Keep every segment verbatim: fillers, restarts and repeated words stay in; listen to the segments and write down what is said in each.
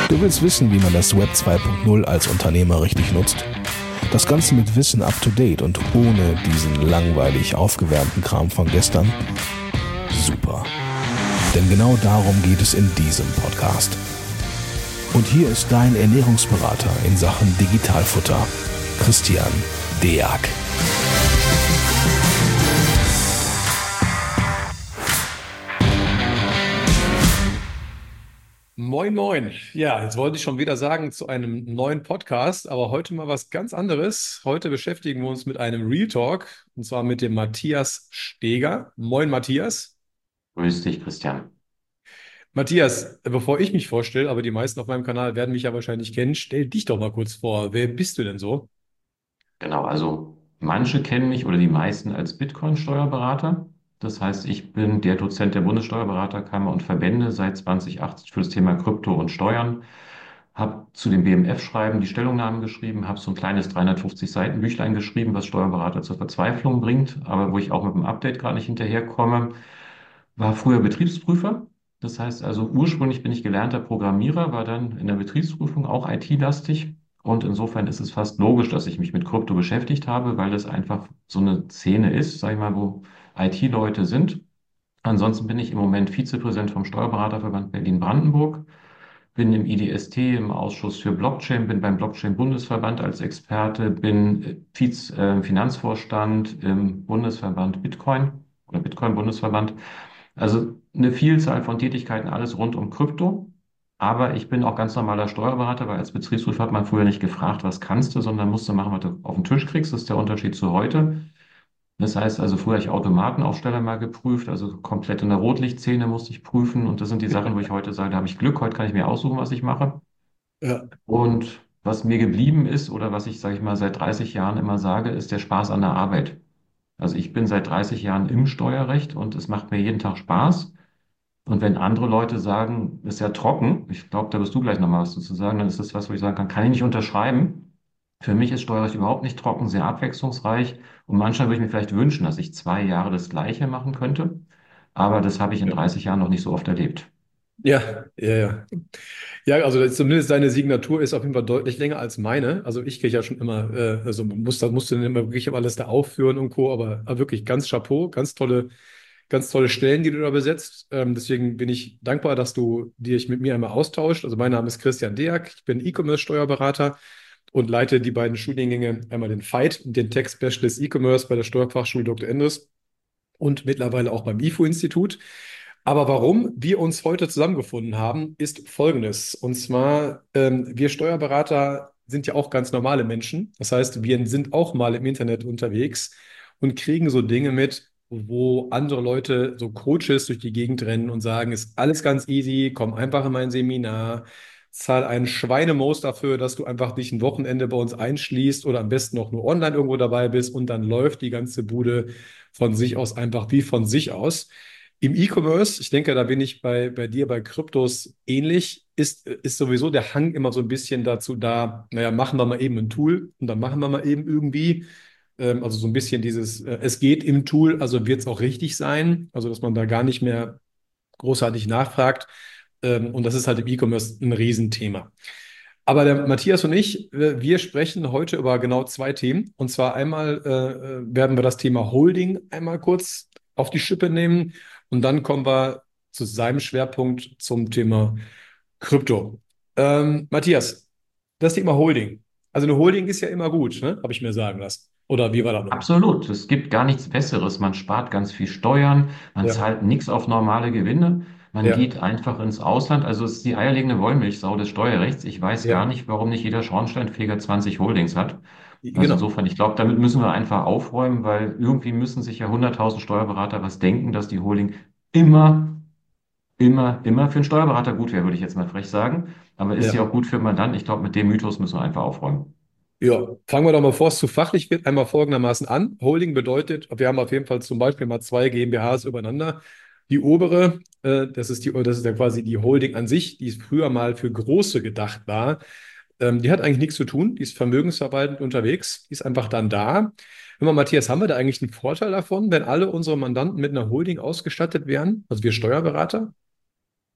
Du willst wissen, wie man das Web zwei Punkt null als Unternehmer richtig nutzt? Das Ganze mit Wissen up to date und ohne diesen langweilig aufgewärmten Kram von gestern? Super. Denn genau darum geht es in diesem Podcast. Und hier ist dein Ernährungsberater in Sachen Digitalfutter, Christian Deak. Moin, moin. Ja, jetzt wollte ich schon wieder sagen zu einem neuen Podcast, aber heute mal was ganz anderes. Heute beschäftigen wir uns mit einem Real Talk und zwar mit dem Matthias Steger. Moin, Matthias. Grüß dich, Christian. Matthias, bevor ich mich vorstelle, aber die meisten auf meinem Kanal werden mich ja wahrscheinlich kennen, stell dich doch mal kurz vor. Wer bist du denn so? Genau, also manche kennen mich oder die meisten als Bitcoin-Steuerberater. Das heißt, ich bin der Dozent der Bundessteuerberaterkammer und Verbände seit zwanzig achtzehn für das Thema Krypto und Steuern. Habe zu dem B M F-Schreiben die Stellungnahmen geschrieben, habe so ein kleines dreihundertfünfzig Seiten Büchlein geschrieben, was Steuerberater zur Verzweiflung bringt, aber wo ich auch mit dem Update gerade nicht hinterherkomme. War früher Betriebsprüfer. Das heißt also, ursprünglich bin ich gelernter Programmierer, war dann in der Betriebsprüfung auch I T-lastig. Und insofern ist es fast logisch, dass ich mich mit Krypto beschäftigt habe, weil das einfach so eine Szene ist, sag ich mal, wo I T-Leute sind. Ansonsten bin ich im Moment Vizepräsident vom Steuerberaterverband Berlin-Brandenburg, bin im I D S T, im Ausschuss für Blockchain, bin beim Blockchain-Bundesverband als Experte, bin äh, Viz, äh, Finanzvorstand im Bundesverband Bitcoin oder Bitcoin-Bundesverband. Also eine Vielzahl von Tätigkeiten, alles rund um Krypto. Aber ich bin auch ganz normaler Steuerberater, weil als Betriebsprüfer hat man früher nicht gefragt, was kannst du, sondern musst du machen, was du auf den Tisch kriegst. Das ist der Unterschied zu heute. Das heißt also, früher habe ich Automatenaufsteller mal geprüft, also komplett in der Rotlichtszene musste ich prüfen. Und das sind die Sachen, wo ich heute sage, da habe ich Glück, heute kann ich mir aussuchen, was ich mache. Ja. Und was mir geblieben ist oder was ich, sage ich mal, seit dreißig Jahren immer sage, ist der Spaß an der Arbeit. Also ich bin seit dreißig Jahren im Steuerrecht und es macht mir jeden Tag Spaß. Und wenn andere Leute sagen, ist ja trocken, ich glaube, da wirst du gleich nochmal was dazu sagen, dann ist das was, wo ich sagen kann, kann ich nicht unterschreiben. Für mich ist Steuerrecht überhaupt nicht trocken, sehr abwechslungsreich. Und manchmal würde ich mir vielleicht wünschen, dass ich zwei Jahre das Gleiche machen könnte. Aber das habe ich in Ja, dreißig Jahren noch nicht so oft erlebt. ja, ja. Ja, ja, also das- zumindest deine Signatur ist auf jeden Fall deutlich länger als meine. Also ich kriege ja schon immer, äh, also muss, da musst du dann immer wirklich alles da aufführen und Co., aber, aber wirklich ganz Chapeau, ganz tolle ganz tolle Stellen, die du da besetzt. Ähm, deswegen bin ich dankbar, dass du dich mit mir einmal austauscht. Also mein Name ist Christian Deak, ich bin E-Commerce-Steuerberater und leite die beiden Studiengänge, einmal den F I T, den Tech Specialist E-Commerce bei der Steuerfachschule Doktor Endres und mittlerweile auch beim I F O-Institut. Aber warum wir uns heute zusammengefunden haben, ist Folgendes. Und zwar, ähm, wir Steuerberater sind ja auch ganz normale Menschen. Das heißt, wir sind auch mal im Internet unterwegs und kriegen so Dinge mit, wo andere Leute, so Coaches durch die Gegend rennen und sagen, ist alles ganz easy, komm einfach in mein Seminar, zahl einen Schweinemoos dafür, dass du einfach dich ein Wochenende bei uns einschließt oder am besten auch nur online irgendwo dabei bist und dann läuft die ganze Bude von sich aus einfach wie von sich aus. Im E-Commerce, ich denke, da bin ich bei, bei dir bei Kryptos ähnlich, ist, ist sowieso der Hang immer so ein bisschen dazu da, naja, machen wir mal eben ein Tool und dann machen wir mal eben irgendwie. Ähm, also so ein bisschen dieses, äh, es geht im Tool, also wird es auch richtig sein. Also dass man da gar nicht mehr großartig nachfragt. Ähm, und das ist halt im E-Commerce ein Riesenthema. Aber der Matthias und ich, äh, wir sprechen heute über genau zwei Themen. Und zwar einmal äh, äh, werden wir das Thema Holding einmal kurz auf die Schippe nehmen. Und dann kommen wir zu seinem Schwerpunkt zum Thema Krypto. Ähm, Matthias, das Thema Holding. Also eine Holding ist ja immer gut, ne? Habe ich mir sagen lassen. Oder wie war das noch? Absolut, es gibt gar nichts Besseres. Man spart ganz viel Steuern, man Ja, zahlt nichts auf normale Gewinne, man ja, geht einfach ins Ausland. Also es ist die eierlegende Wollmilchsau des Steuerrechts. Ich weiß gar ja, nicht, warum nicht jeder Schornsteinfeger zwanzig Holdings hat. Also genau. insofern, ich glaube, damit müssen wir einfach aufräumen, weil irgendwie müssen sich ja hunderttausend Steuerberater was denken, dass die Holding immer, immer, immer für einen Steuerberater gut wäre, würde ich jetzt mal frech sagen. Aber ist sie Ja. auch gut für einen Mandanten? Ich glaube, mit dem Mythos müssen wir einfach aufräumen. Ja, fangen wir doch mal, bevor es zu fachlich wird, einmal folgendermaßen an. Holding bedeutet, wir haben auf jeden Fall zum Beispiel mal zwei GmbHs übereinander. Die obere, äh, das ist die, das ist ja quasi die Holding an sich, die früher mal für Große gedacht war. Ähm, die hat eigentlich nichts zu tun, die ist vermögensverwaltend unterwegs, die ist einfach dann da. Hör mal, Matthias, haben wir da eigentlich einen Vorteil davon, wenn alle unsere Mandanten mit einer Holding ausgestattet wären? Also wir Steuerberater?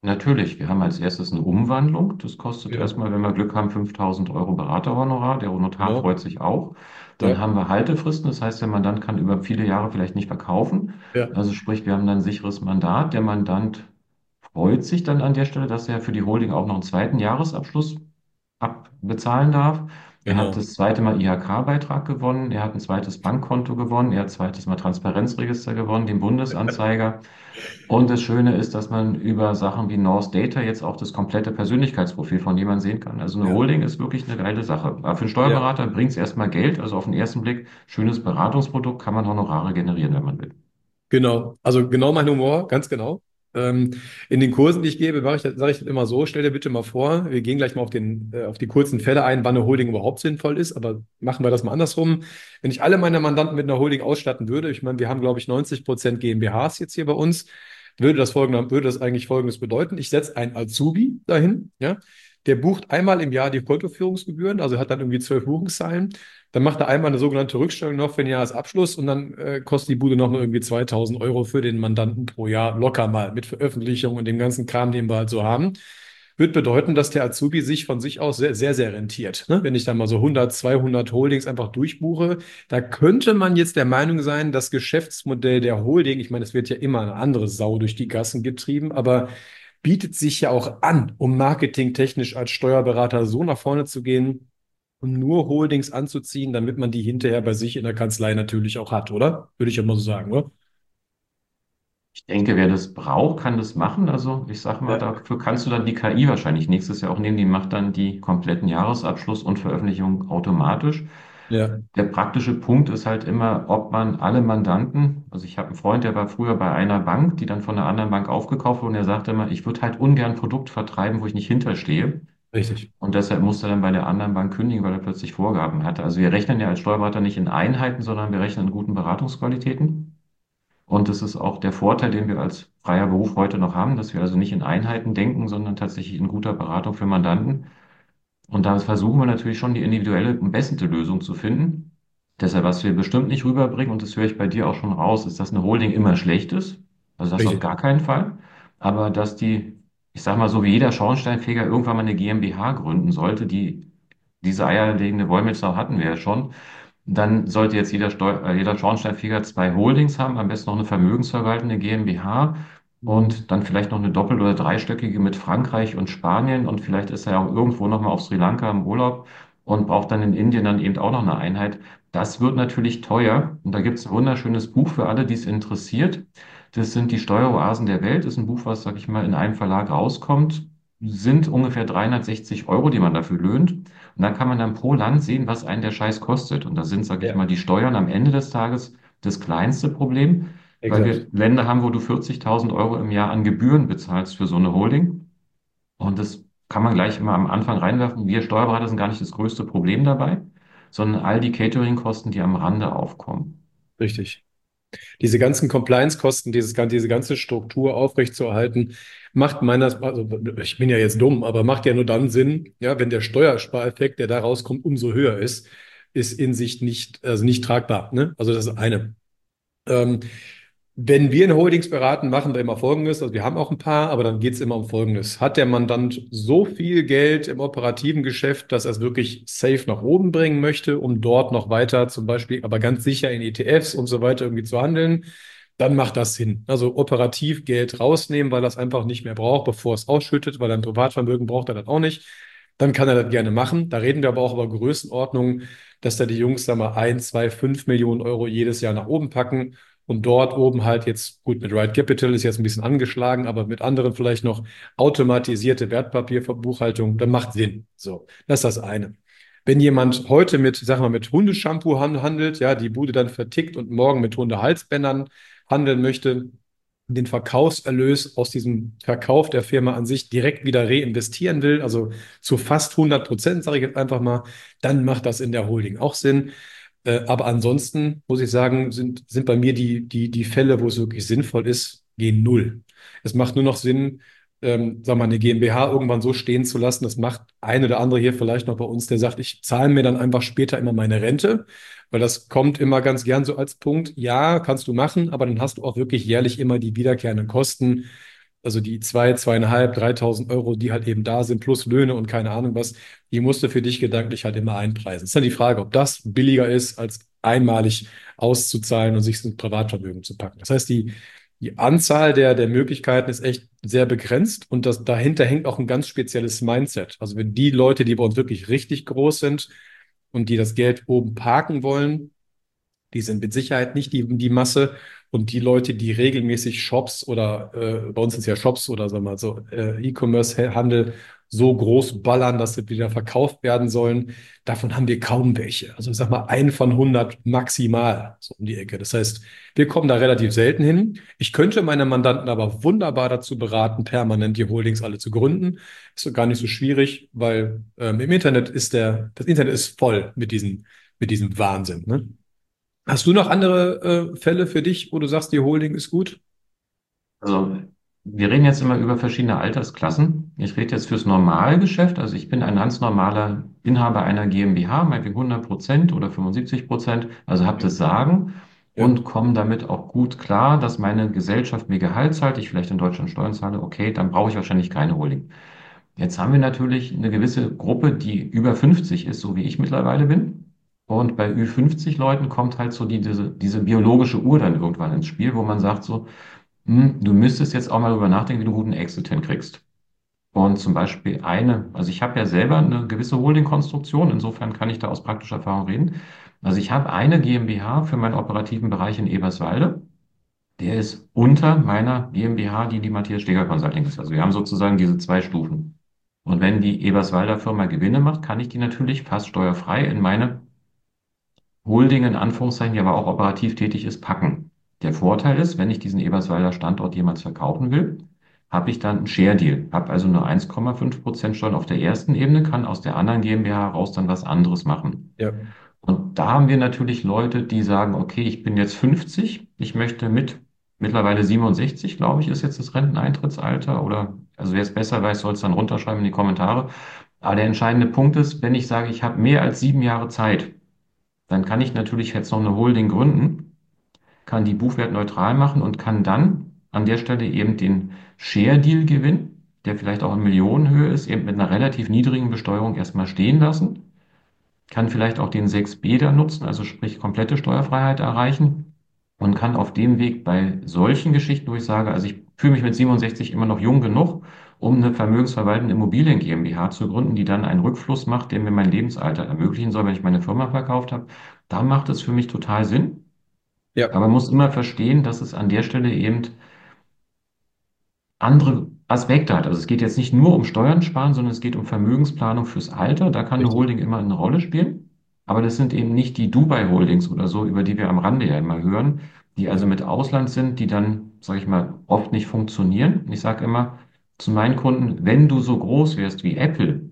Natürlich, wir haben als erstes eine Umwandlung. Das kostet Ja, erstmal, wenn wir Glück haben, fünftausend Euro Beraterhonorar. Der Notar genau. freut sich auch. Dann Ja, haben wir Haltefristen, das heißt, der Mandant kann über viele Jahre vielleicht nicht verkaufen. ja, Also sprich, wir haben dann ein sicheres Mandat. Der Mandant freut sich dann an der Stelle, dass er für die Holding auch noch einen zweiten Jahresabschluss abbezahlen darf. Er hat genau. das zweite Mal I H K-Beitrag gewonnen, er hat ein zweites Bankkonto gewonnen, er hat zweites Mal Transparenzregister gewonnen, den Bundesanzeiger. Und das Schöne ist, dass man über Sachen wie North Data jetzt auch das komplette Persönlichkeitsprofil von jemandem sehen kann. Also eine Ja, Holding ist wirklich eine geile Sache. Aber für einen ja. Steuerberater bringt es erstmal Geld, also auf den ersten Blick schönes Beratungsprodukt, kann man Honorare generieren, wenn man will. Genau, also genau mein Humor, ganz genau. Ähm, in den Kursen, die ich gebe, mache ich, das- sage ich das immer so, stell dir bitte mal vor, wir gehen gleich mal auf den, äh, auf die kurzen Fälle ein, wann eine Holding überhaupt sinnvoll ist, aber machen wir das mal andersrum. Wenn ich alle meine Mandanten mit einer Holding ausstatten würde, ich meine, wir haben, glaube ich, neunzig Prozent GmbHs jetzt hier bei uns, würde das folgende, würde das eigentlich Folgendes bedeuten. Ich setze einen Azubi dahin, ja, der bucht einmal im Jahr die Kontoführungsgebühren, also hat dann irgendwie zwölf Buchungszahlen. Dann macht er einmal eine sogenannte Rückstellung noch für den Jahresabschluss und dann äh, kostet die Bude noch mal irgendwie zweitausend Euro für den Mandanten pro Jahr locker mal mit Veröffentlichung und dem ganzen Kram, den wir halt so haben. Wird bedeuten, dass der Azubi sich von sich aus sehr, sehr, sehr rentiert. Ne? Wenn ich da mal so hundert, zweihundert Holdings einfach durchbuche, da könnte man jetzt der Meinung sein, das Geschäftsmodell der Holding, ich meine, es wird ja immer eine andere Sau durch die Gassen getrieben, aber bietet sich ja auch an, um marketingtechnisch als Steuerberater so nach vorne zu gehen und nur Holdings anzuziehen, damit man die hinterher bei sich in der Kanzlei natürlich auch hat, oder? Würde ich ja mal so sagen, oder? Ich denke, wer das braucht, kann das machen. Also ich sag mal, Ja, dafür kannst du dann die K I wahrscheinlich nächstes Jahr auch nehmen. Die macht dann die kompletten Jahresabschluss und Veröffentlichung automatisch. ja, Der praktische Punkt ist halt immer, ob man alle Mandanten, also ich habe einen Freund, der war früher bei einer Bank, die dann von einer anderen Bank aufgekauft wurde und er sagte immer, ich würde halt ungern ein Produkt vertreiben, wo ich nicht hinterstehe. richtig. Und deshalb musste er dann bei der anderen Bank kündigen, weil er plötzlich Vorgaben hatte. Also wir rechnen ja als Steuerberater nicht in Einheiten, sondern wir rechnen in guten Beratungsqualitäten. Und das ist auch der Vorteil, den wir als freier Beruf heute noch haben, dass wir also nicht in Einheiten denken, sondern tatsächlich in guter Beratung für Mandanten. Und da versuchen wir natürlich schon die individuelle und beste Lösung zu finden. Deshalb, was wir bestimmt nicht rüberbringen, und das höre ich bei dir auch schon raus, ist, dass eine Holding immer schlecht ist. Also das auf Richtig. gar keinen Fall. Aber dass die, ich sag mal so wie jeder Schornsteinfeger irgendwann mal eine GmbH gründen sollte, die diese eierlegende Wollmilchsau hatten wir ja schon. Dann sollte jetzt jeder, Steu äh, jeder Schornsteinfeger zwei Holdings haben, am besten noch eine vermögensverwaltende GmbH und dann vielleicht noch eine doppelt- oder dreistöckige mit Frankreich und Spanien und vielleicht ist er ja auch irgendwo noch mal auf Sri Lanka im Urlaub und braucht dann in Indien dann eben auch noch eine Einheit. Das wird natürlich teuer und da gibt es ein wunderschönes Buch für alle, die es interessiert. Das sind die Steueroasen der Welt. Das ist ein Buch, was, sag ich mal, in einem Verlag rauskommt. Sind ungefähr dreihundertsechzig Euro, die man dafür löhnt. Und dann kann man dann pro Land sehen, was einen der Scheiß kostet. Und da sind, sag ich Ja, mal, die Steuern am Ende des Tages das kleinste Problem, weil wir exakt. Länder haben, wo du vierzigtausend Euro im Jahr an Gebühren bezahlst für so eine Holding. Und das kann man gleich immer am Anfang reinwerfen. Wir Steuerberater sind gar nicht das größte Problem dabei, sondern all die Catering-Kosten, die am Rande aufkommen. Richtig. Diese ganzen Compliance-Kosten, dieses, gan- diese ganze Struktur aufrechtzuerhalten, macht meiner, also ich bin ja jetzt dumm, aber macht ja nur dann Sinn, ja, wenn der Steuerspareffekt, der da rauskommt, umso höher ist, ist in sich nicht, also nicht tragbar. Ne? Also das ist eine. Ähm, Wenn wir in Holdings beraten, machen wir immer Folgendes. Also wir haben auch ein paar, aber dann geht es immer um Folgendes. Hat der Mandant so viel Geld im operativen Geschäft, dass er es wirklich safe nach oben bringen möchte, um dort noch weiter zum Beispiel, aber ganz sicher in E T Fs und so weiter irgendwie zu handeln, dann macht das Sinn. Also operativ Geld rausnehmen, weil er es einfach nicht mehr braucht, bevor es ausschüttet, weil er ein Privatvermögen braucht er das auch nicht. Dann kann er das gerne machen. Da reden wir aber auch über Größenordnungen, dass da die Jungs da mal ein, zwei, fünf Millionen Euro jedes Jahr nach oben packen und dort oben halt jetzt, gut, mit Ride Capital ist jetzt ein bisschen angeschlagen, aber mit anderen vielleicht noch automatisierte Wertpapierbuchhaltung, dann macht Sinn. So, das ist das eine. Wenn jemand heute mit, sag mal, mit Hundeshampoo han- handelt, ja, die Bude dann vertickt und morgen mit Hundehalsbändern handeln möchte, den Verkaufserlös aus diesem Verkauf der Firma an sich direkt wieder reinvestieren will, also zu fast hundert Prozent, sage ich jetzt einfach mal, dann macht das in der Holding auch Sinn. Äh, aber ansonsten muss ich sagen, sind, sind bei mir die, die, die Fälle, wo es wirklich sinnvoll ist, gehen null. Es macht nur noch Sinn, ähm, sagen wir mal, eine GmbH irgendwann so stehen zu lassen. Das macht ein oder andere hier vielleicht noch bei uns, der sagt, ich zahle mir dann einfach später immer meine Rente, weil das kommt immer ganz gern so als Punkt. Ja, kannst du machen, aber dann hast du auch wirklich jährlich immer die wiederkehrenden Kosten. Also die zwei, zweieinhalb, dreitausend Euro, die halt eben da sind, plus Löhne und keine Ahnung was, die musst du für dich gedanklich halt immer einpreisen. Ist dann die Frage, ob das billiger ist, als einmalig auszuzahlen und sich ins Privatvermögen zu packen. Das heißt, die, die Anzahl der, der Möglichkeiten ist echt sehr begrenzt und das, dahinter hängt auch ein ganz spezielles Mindset. Also wenn die Leute, die bei uns wirklich richtig groß sind und die das Geld oben parken wollen, die sind mit Sicherheit nicht die, die Masse. Und die Leute, die regelmäßig Shops oder äh, bei uns sind es ja Shops oder sagen wir mal so äh, E-Commerce-Handel so groß ballern, dass sie wieder verkauft werden sollen, davon haben wir kaum welche. Also ich sag mal, ein von hundert maximal so um die Ecke. Das heißt, wir kommen da relativ selten hin. Ich könnte meine Mandanten aber wunderbar dazu beraten, permanent die Holdings alle zu gründen. Ist so gar nicht so schwierig, weil ähm, im Internet ist der, das Internet ist voll mit diesen, mit diesem Wahnsinn, ne? Hast du noch andere äh, Fälle für dich, wo du sagst, die Holding ist gut? Also wir reden jetzt immer über verschiedene Altersklassen. Ich rede jetzt fürs Normalgeschäft. Also ich bin ein ganz normaler Inhaber einer GmbH, meinetwegen hundert Prozent oder fünfundsiebzig Prozent, also habe das Sagen Ja, und komme damit auch gut klar, dass meine Gesellschaft mir Gehalt zahlt, ich vielleicht in Deutschland Steuern zahle. Okay, dann brauche ich wahrscheinlich keine Holding. Jetzt haben wir natürlich eine gewisse Gruppe, die über fünfzig ist, so wie ich mittlerweile bin. Und bei ü fünfzig Leuten kommt halt so die, diese, diese biologische Uhr dann irgendwann ins Spiel, wo man sagt so, hm, du müsstest jetzt auch mal darüber nachdenken, wie du guten Exit hinkriegst. Und zum Beispiel eine, also ich habe ja selber eine gewisse Holding-Konstruktion, insofern kann ich da aus praktischer Erfahrung reden. Also ich habe eine GmbH für meinen operativen Bereich in Eberswalde. Der ist unter meiner GmbH, die die Matthias Steger Consulting ist. Also wir haben sozusagen diese zwei Stufen. Und wenn die Eberswalder Firma Gewinne macht, kann ich die natürlich fast steuerfrei in meine Holding, in Anführungszeichen, die aber auch operativ tätig ist, packen. Der Vorteil ist, wenn ich diesen Eberswalder Standort jemals verkaufen will, habe ich dann einen Share Deal, habe also nur eins Komma fünf Prozent Steuern auf der ersten Ebene, kann aus der anderen GmbH heraus dann was anderes machen. ja, Und da haben wir natürlich Leute, die sagen, okay, ich bin jetzt fünfzig, ich möchte mit mittlerweile siebenundsechzig, glaube ich, ist jetzt das Renteneintrittsalter oder, also wer es besser weiß, soll es dann runterschreiben in die Kommentare. Aber der entscheidende Punkt ist, wenn ich sage, ich habe mehr als sieben Jahre Zeit, dann kann ich natürlich jetzt noch eine Holding gründen, kann die buchwertneutral machen und kann dann an der Stelle eben den Share-Deal gewinnen, der vielleicht auch in Millionenhöhe ist, eben mit einer relativ niedrigen Besteuerung erstmal stehen lassen, kann vielleicht auch den sechs b da nutzen, also sprich komplette Steuerfreiheit erreichen und kann auf dem Weg bei solchen Geschichten, wo ich sage, also ich fühle mich mit siebenundsechzig immer noch jung genug, um eine vermögensverwaltende Immobilien GmbH zu gründen, die dann einen Rückfluss macht, der mir mein Lebensalter ermöglichen soll, wenn ich meine Firma verkauft habe. Da macht es für mich total Sinn. ja, Aber man muss immer verstehen, dass es an der Stelle eben andere Aspekte hat. Also es geht jetzt nicht nur um Steuern sparen, sondern es geht um Vermögensplanung fürs Alter. Da kann eine richtig. Holding immer eine Rolle spielen. Aber das sind eben nicht die Dubai-Holdings oder so, über die wir am Rande ja immer hören, die Ja, also mit Ausland sind, die dann, sage ich mal, oft nicht funktionieren. Ich sage immer zu meinen Kunden, wenn du so groß wärst wie Apple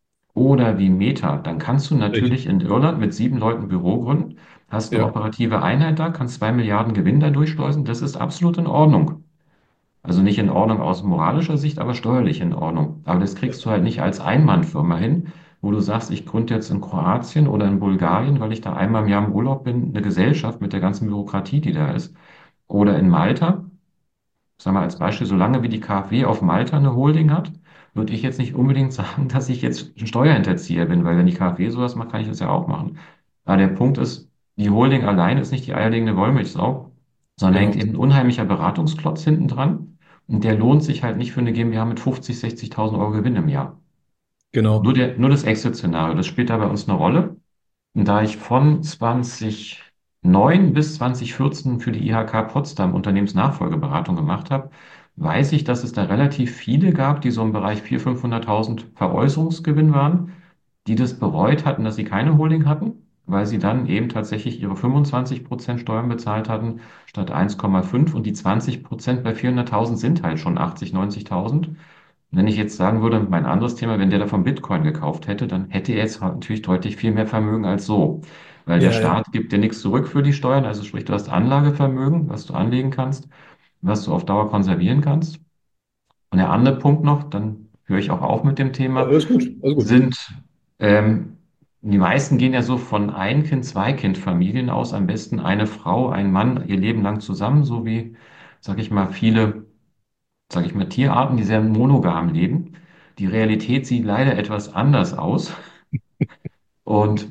oder wie Meta, dann kannst du richtig. natürlich in Irland mit sieben Leuten ein Büro gründen, hast eine Ja, operative Einheit da, kannst zwei Milliarden Gewinn da durchschleusen. Das ist absolut in Ordnung. Also nicht in Ordnung aus moralischer Sicht, aber steuerlich in Ordnung. Aber das ja, kriegst du halt nicht als Einmannfirma hin, wo du sagst, ich gründe jetzt in Kroatien oder in Bulgarien, weil ich da einmal im Jahr im Urlaub bin, eine Gesellschaft mit der ganzen Bürokratie, die da ist. Oder in Malta, sag mal als Beispiel, solange wie die KfW auf Malta eine Holding hat, würde ich jetzt nicht unbedingt sagen, dass ich jetzt ein Steuerhinterzieher bin, weil wenn die KfW sowas macht, kann ich das ja auch machen. Aber der Punkt ist, die Holding allein ist nicht die eierlegende Wollmilchsau, sondern hängt genau, eben ein unheimlicher Beratungsklotz hinten dran. Und der lohnt sich halt nicht für eine GmbH mit fünfzig, sechzigtausend Euro Gewinn im Jahr. Nur, genau. der, nur das Exit-Szenario, das spielt da bei uns eine Rolle. Und da ich von zweitausendneun bis zweitausendvierzehn für die I H K Potsdam Unternehmensnachfolgeberatung gemacht habe, weiß ich, dass es da relativ viele gab, die so im Bereich vierhunderttausend, fünfhunderttausend Veräußerungsgewinn waren, die das bereut hatten, dass sie keine Holding hatten, weil sie dann eben tatsächlich ihre fünfundzwanzig Prozent Steuern bezahlt hatten statt eins Komma fünf und die zwanzig Prozent bei vierhunderttausend sind halt schon achtzig, neunzigtausend. Wenn ich jetzt sagen würde, mein anderes Thema, wenn der davon Bitcoin gekauft hätte, dann hätte er jetzt natürlich deutlich viel mehr Vermögen als so. Weil der Ja, ja, Staat gibt dir nichts zurück für die Steuern, also sprich, du hast Anlagevermögen, was du anlegen kannst, was du auf Dauer konservieren kannst. Und der andere Punkt noch, dann höre ich auch auf mit dem Thema, alles gut, alles gut. sind, ähm, die meisten gehen ja so von Ein-Kind-, Zwei-Kind-Familien aus, am besten eine Frau, ein Mann ihr Leben lang zusammen, so wie, sag ich mal, viele sage ich mal, Tierarten, die sehr monogam leben. Die Realität sieht leider etwas anders aus. Und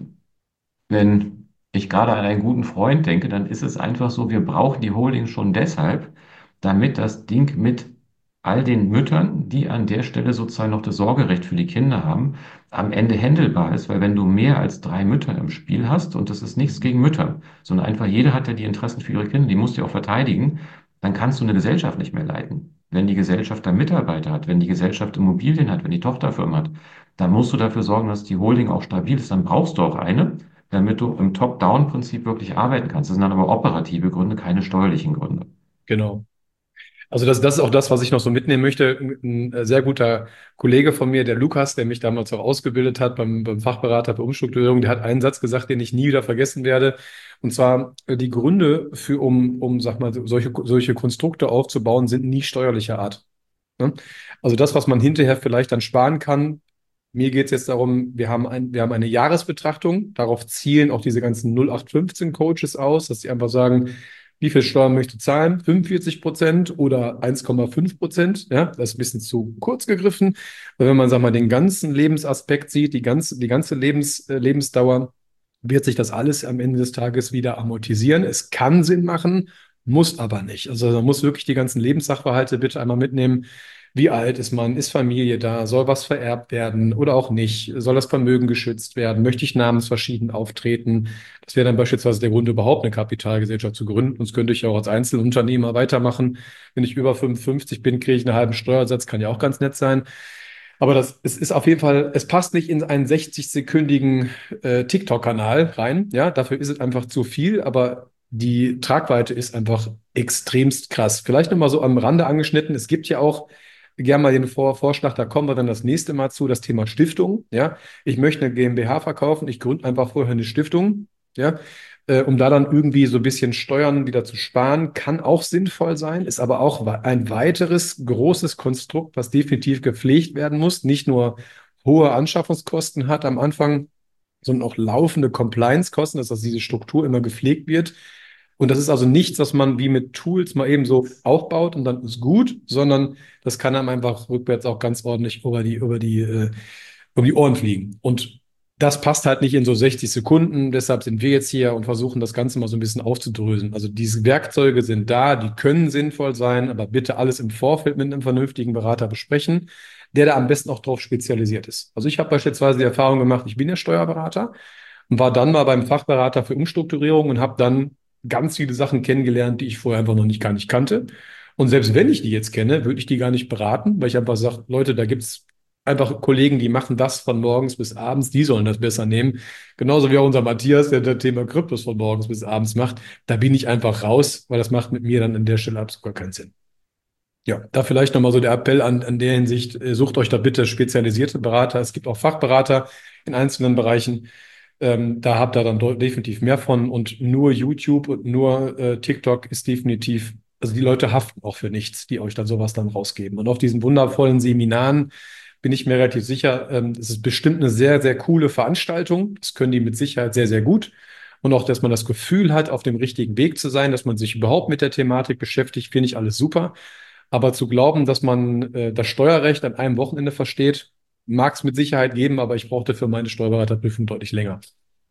wenn ich gerade an einen guten Freund denke, dann ist es einfach so, wir brauchen die Holding schon deshalb, damit das Ding mit all den Müttern, die an der Stelle sozusagen noch das Sorgerecht für die Kinder haben, am Ende händelbar ist, weil wenn du mehr als drei Mütter im Spiel hast, und das ist nichts gegen Mütter, sondern einfach jeder hat ja die Interessen für ihre Kinder, die musst du ja auch verteidigen, dann kannst du eine Gesellschaft nicht mehr leiten. Wenn die Gesellschaft da Mitarbeiter hat, wenn die Gesellschaft Immobilien hat, wenn die Tochterfirma hat, dann musst du dafür sorgen, dass die Holding auch stabil ist. Dann brauchst du auch eine, damit du im Top-Down-Prinzip wirklich arbeiten kannst. Das sind dann aber operative Gründe, keine steuerlichen Gründe. Genau. Also das, das ist auch das, was ich noch so mitnehmen möchte. Ein, ein sehr guter Kollege von mir, der Lukas, der mich damals auch ausgebildet hat beim, beim Fachberater für Umstrukturierung, der hat einen Satz gesagt, den ich nie wieder vergessen werde. Und zwar, äh, die Gründe für, um, um, sag mal, solche, solche Konstrukte aufzubauen, sind nie steuerlicher Art. Ne? Also das, was man hinterher vielleicht dann sparen kann. Mir geht es jetzt darum, wir haben ein, wir haben eine Jahresbetrachtung. Darauf zielen auch diese ganzen null acht fünfzehn Coaches aus, dass sie einfach sagen, wie viel Steuern möchte ich zahlen? fünfundvierzig Prozent oder eins Komma fünf Prozent? Ja, das ist ein bisschen zu kurz gegriffen. Weil wenn man, sag mal, den ganzen Lebensaspekt sieht, die ganze, die ganze Lebens, äh, Lebensdauer, wird sich das alles am Ende des Tages wieder amortisieren. Es kann Sinn machen, muss aber nicht. Also man muss wirklich die ganzen Lebenssachverhalte bitte einmal mitnehmen. Wie alt ist man? Ist Familie da? Soll was vererbt werden oder auch nicht? Soll das Vermögen geschützt werden? Möchte ich namensverschieden auftreten? Das wäre dann beispielsweise der Grund, überhaupt eine Kapitalgesellschaft zu gründen. Sonst könnte ich ja auch als Einzelunternehmer weitermachen. Wenn ich über fünfundfünfzig bin, kriege ich einen halben Steuersatz, kann ja auch ganz nett sein. Aber das, es ist auf jeden Fall, es passt nicht in einen sechzig-sekündigen äh, TikTok-Kanal rein. Ja, dafür ist es einfach zu viel, aber die Tragweite ist einfach extremst krass. Vielleicht nochmal so am Rande angeschnitten. Es gibt ja auch gerne mal den Vor Vorschlag, da kommen wir dann das nächste Mal zu, das Thema Stiftung. Ja, ich möchte eine GmbH verkaufen, ich gründe einfach vorher eine Stiftung. Ja, äh, um da dann irgendwie so ein bisschen Steuern wieder zu sparen, kann auch sinnvoll sein, ist aber auch ein weiteres großes Konstrukt, was definitiv gepflegt werden muss, nicht nur hohe Anschaffungskosten hat am Anfang, sondern auch laufende Compliance-Kosten, dass das diese Struktur immer gepflegt wird. Und das ist also nichts, was man wie mit Tools mal eben so aufbaut und dann ist gut, sondern das kann einem einfach rückwärts auch ganz ordentlich über die, über die, äh, um die Ohren fliegen. Und das passt halt nicht in so sechzig Sekunden. Deshalb sind wir jetzt hier und versuchen das Ganze mal so ein bisschen aufzudröseln. Also diese Werkzeuge sind da, die können sinnvoll sein, aber bitte alles im Vorfeld mit einem vernünftigen Berater besprechen, der da am besten auch drauf spezialisiert ist. Also ich habe beispielsweise die Erfahrung gemacht, ich bin ja Steuerberater und war dann mal beim Fachberater für Umstrukturierung und habe dann ganz viele Sachen kennengelernt, die ich vorher einfach noch nicht gar nicht kannte. Und selbst wenn ich die jetzt kenne, würde ich die gar nicht beraten, weil ich einfach sage, Leute, da gibt es einfach Kollegen, die machen das von morgens bis abends, die sollen das besser nehmen. Genauso wie auch unser Matthias, der das Thema Kryptos von morgens bis abends macht. Da bin ich einfach raus, weil das macht mit mir dann an der Stelle absolut gar keinen Sinn. Ja, da vielleicht nochmal so der Appell an, an der Hinsicht, äh, sucht euch da bitte spezialisierte Berater. Es gibt auch Fachberater in einzelnen Bereichen. Ähm, da habt ihr dann definitiv mehr von und nur YouTube und nur äh, TikTok ist definitiv, also die Leute haften auch für nichts, die euch dann sowas dann rausgeben. Und auf diesen wundervollen Seminaren bin ich mir relativ sicher, ähm, es ist bestimmt eine sehr, sehr coole Veranstaltung. Das können die mit Sicherheit sehr, sehr gut. Und auch, dass man das Gefühl hat, auf dem richtigen Weg zu sein, dass man sich überhaupt mit der Thematik beschäftigt, finde ich alles super. Aber zu glauben, dass man äh, das Steuerrecht an einem Wochenende versteht, mag es mit Sicherheit geben, aber ich brauchte für meine Steuerberaterprüfung deutlich länger.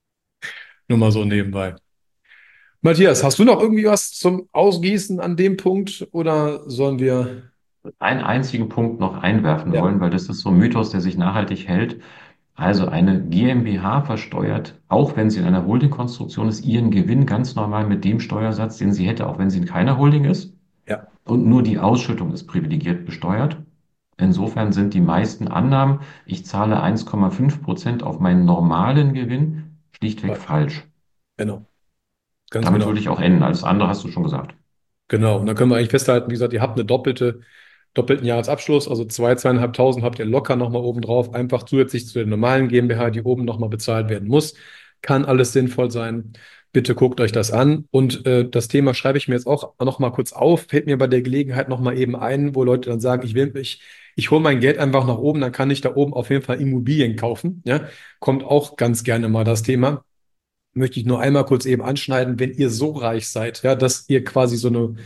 Nur mal so nebenbei. Matthias, hast du noch irgendwie was zum Ausgießen an dem Punkt oder sollen wir? Einen einzigen Punkt noch einwerfen Ja, wollen, weil das ist so ein Mythos, der sich nachhaltig hält. Also eine GmbH versteuert, auch wenn sie in einer Holdingkonstruktion ist, ihren Gewinn ganz normal mit dem Steuersatz, den sie hätte, auch wenn sie in keiner Holding ist. ja, Und nur die Ausschüttung ist privilegiert besteuert. Insofern sind die meisten Annahmen, ich zahle eins Komma fünf Prozent auf meinen normalen Gewinn, schlichtweg falsch. genau, ganz Damit genau. würde ich auch enden. Alles andere hast du schon gesagt. Genau. Und dann können wir eigentlich festhalten, wie gesagt, ihr habt eine doppelte, doppelten Jahresabschluss, also zwei, zweieinhalbtausend habt ihr locker nochmal oben drauf, einfach zusätzlich zu der normalen GmbH, die oben nochmal bezahlt werden muss. Kann alles sinnvoll sein. Bitte guckt euch das an. Und äh, das Thema schreibe ich mir jetzt auch nochmal kurz auf, fällt mir bei der Gelegenheit nochmal eben ein, wo Leute dann sagen, ich will, ich, ich hole mein Geld einfach nach oben, dann kann ich da oben auf jeden Fall Immobilien kaufen. Ja? Kommt auch ganz gerne mal das Thema. Möchte ich nur einmal kurz eben anschneiden, wenn ihr so reich seid, ja, dass ihr quasi so eine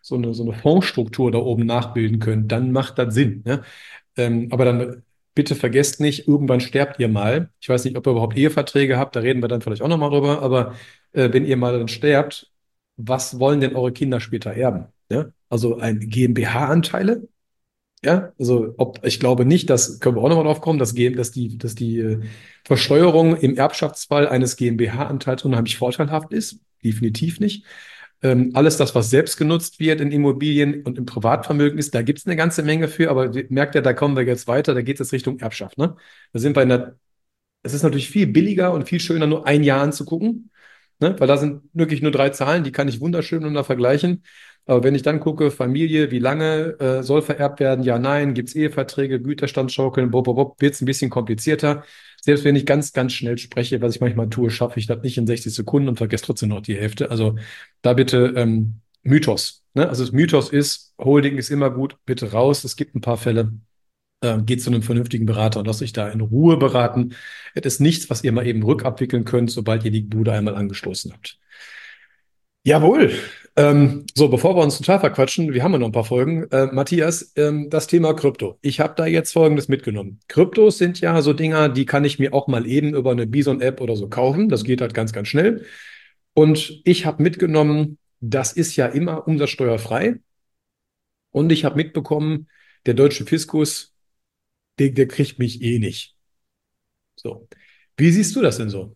so eine, so eine Fondsstruktur da oben nachbilden könnt, dann macht das Sinn. Ne? Ähm, aber dann bitte vergesst nicht, irgendwann sterbt ihr mal. Ich weiß nicht, ob ihr überhaupt Eheverträge habt, da reden wir dann vielleicht auch nochmal drüber, aber äh, wenn ihr mal dann sterbt, was wollen denn eure Kinder später erben? Ja? Also ein GmbH-Anteile? Ja, also ob, ich glaube nicht, das können wir auch nochmal drauf kommen, dass, G- dass die, dass die äh, Versteuerung im Erbschaftsfall eines GmbH-Anteils unheimlich vorteilhaft ist. Definitiv nicht. Ähm, alles das, was selbst genutzt wird in Immobilien und im Privatvermögen ist, da gibt es eine ganze Menge für, aber ihr merkt ja, da kommen wir jetzt weiter, da geht es jetzt Richtung Erbschaft. Ne? Da sind wir in der, es ist natürlich viel billiger und viel schöner, nur ein Jahr anzugucken, ne? Weil da sind wirklich nur drei Zahlen, die kann ich wunderschön miteinander vergleichen. Aber wenn ich dann gucke, Familie, wie lange äh, soll vererbt werden? Ja, nein, gibt es Eheverträge, Güterstandsschaukeln, bob, bob, bob, wird es ein bisschen komplizierter. Selbst wenn ich ganz, ganz schnell spreche, was ich manchmal tue, schaffe ich das nicht in sechzig Sekunden und vergesse trotzdem noch die Hälfte. Also da bitte ähm, Mythos. Ne? Also das Mythos ist, Holding ist immer gut, bitte raus. Es gibt ein paar Fälle, äh, geht zu einem vernünftigen Berater und lasst euch da in Ruhe beraten. Es ist nichts, was ihr mal eben rückabwickeln könnt, sobald ihr die Bude einmal angestoßen habt. Jawohl. Ähm, so, bevor wir uns total verquatschen, wir haben ja noch ein paar Folgen. Äh, Matthias, ähm, das Thema Krypto. Ich habe da jetzt Folgendes mitgenommen. Kryptos sind ja so Dinger, die kann ich mir auch mal eben über eine Bison-App oder so kaufen. Das geht halt ganz, ganz schnell. Und ich habe mitgenommen, das ist ja immer umsatzsteuerfrei. Und ich habe mitbekommen, der deutsche Fiskus, der, der kriegt mich eh nicht. So. Wie siehst du das denn so?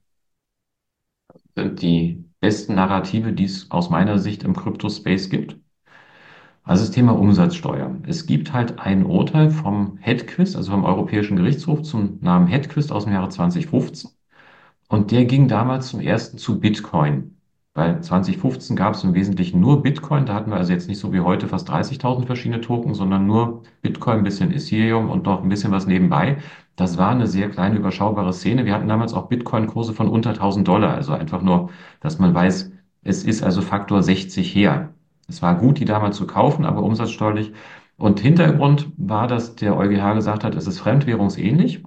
Sind die besten Narrative, die es aus meiner Sicht im Crypto-Space gibt. Also das Thema Umsatzsteuer. Es gibt halt ein Urteil vom Hedquist, also vom Europäischen Gerichtshof zum Namen Hedquist aus dem Jahre zwanzig fünfzehn. Und der ging damals zum ersten zu Bitcoin. Weil zwanzig fünfzehn gab es im Wesentlichen nur Bitcoin. Da hatten wir also jetzt nicht so wie heute fast dreißigtausend verschiedene Token, sondern nur Bitcoin, ein bisschen Ethereum und noch ein bisschen was nebenbei. Das war eine sehr kleine, überschaubare Szene. Wir hatten damals auch Bitcoin-Kurse von unter tausend Dollar. Also einfach nur, dass man weiß, es ist also Faktor sechzig her. Es war gut, die damals zu kaufen, aber umsatzsteuerlich. Und Hintergrund war, dass der EuGH gesagt hat, es ist fremdwährungsähnlich.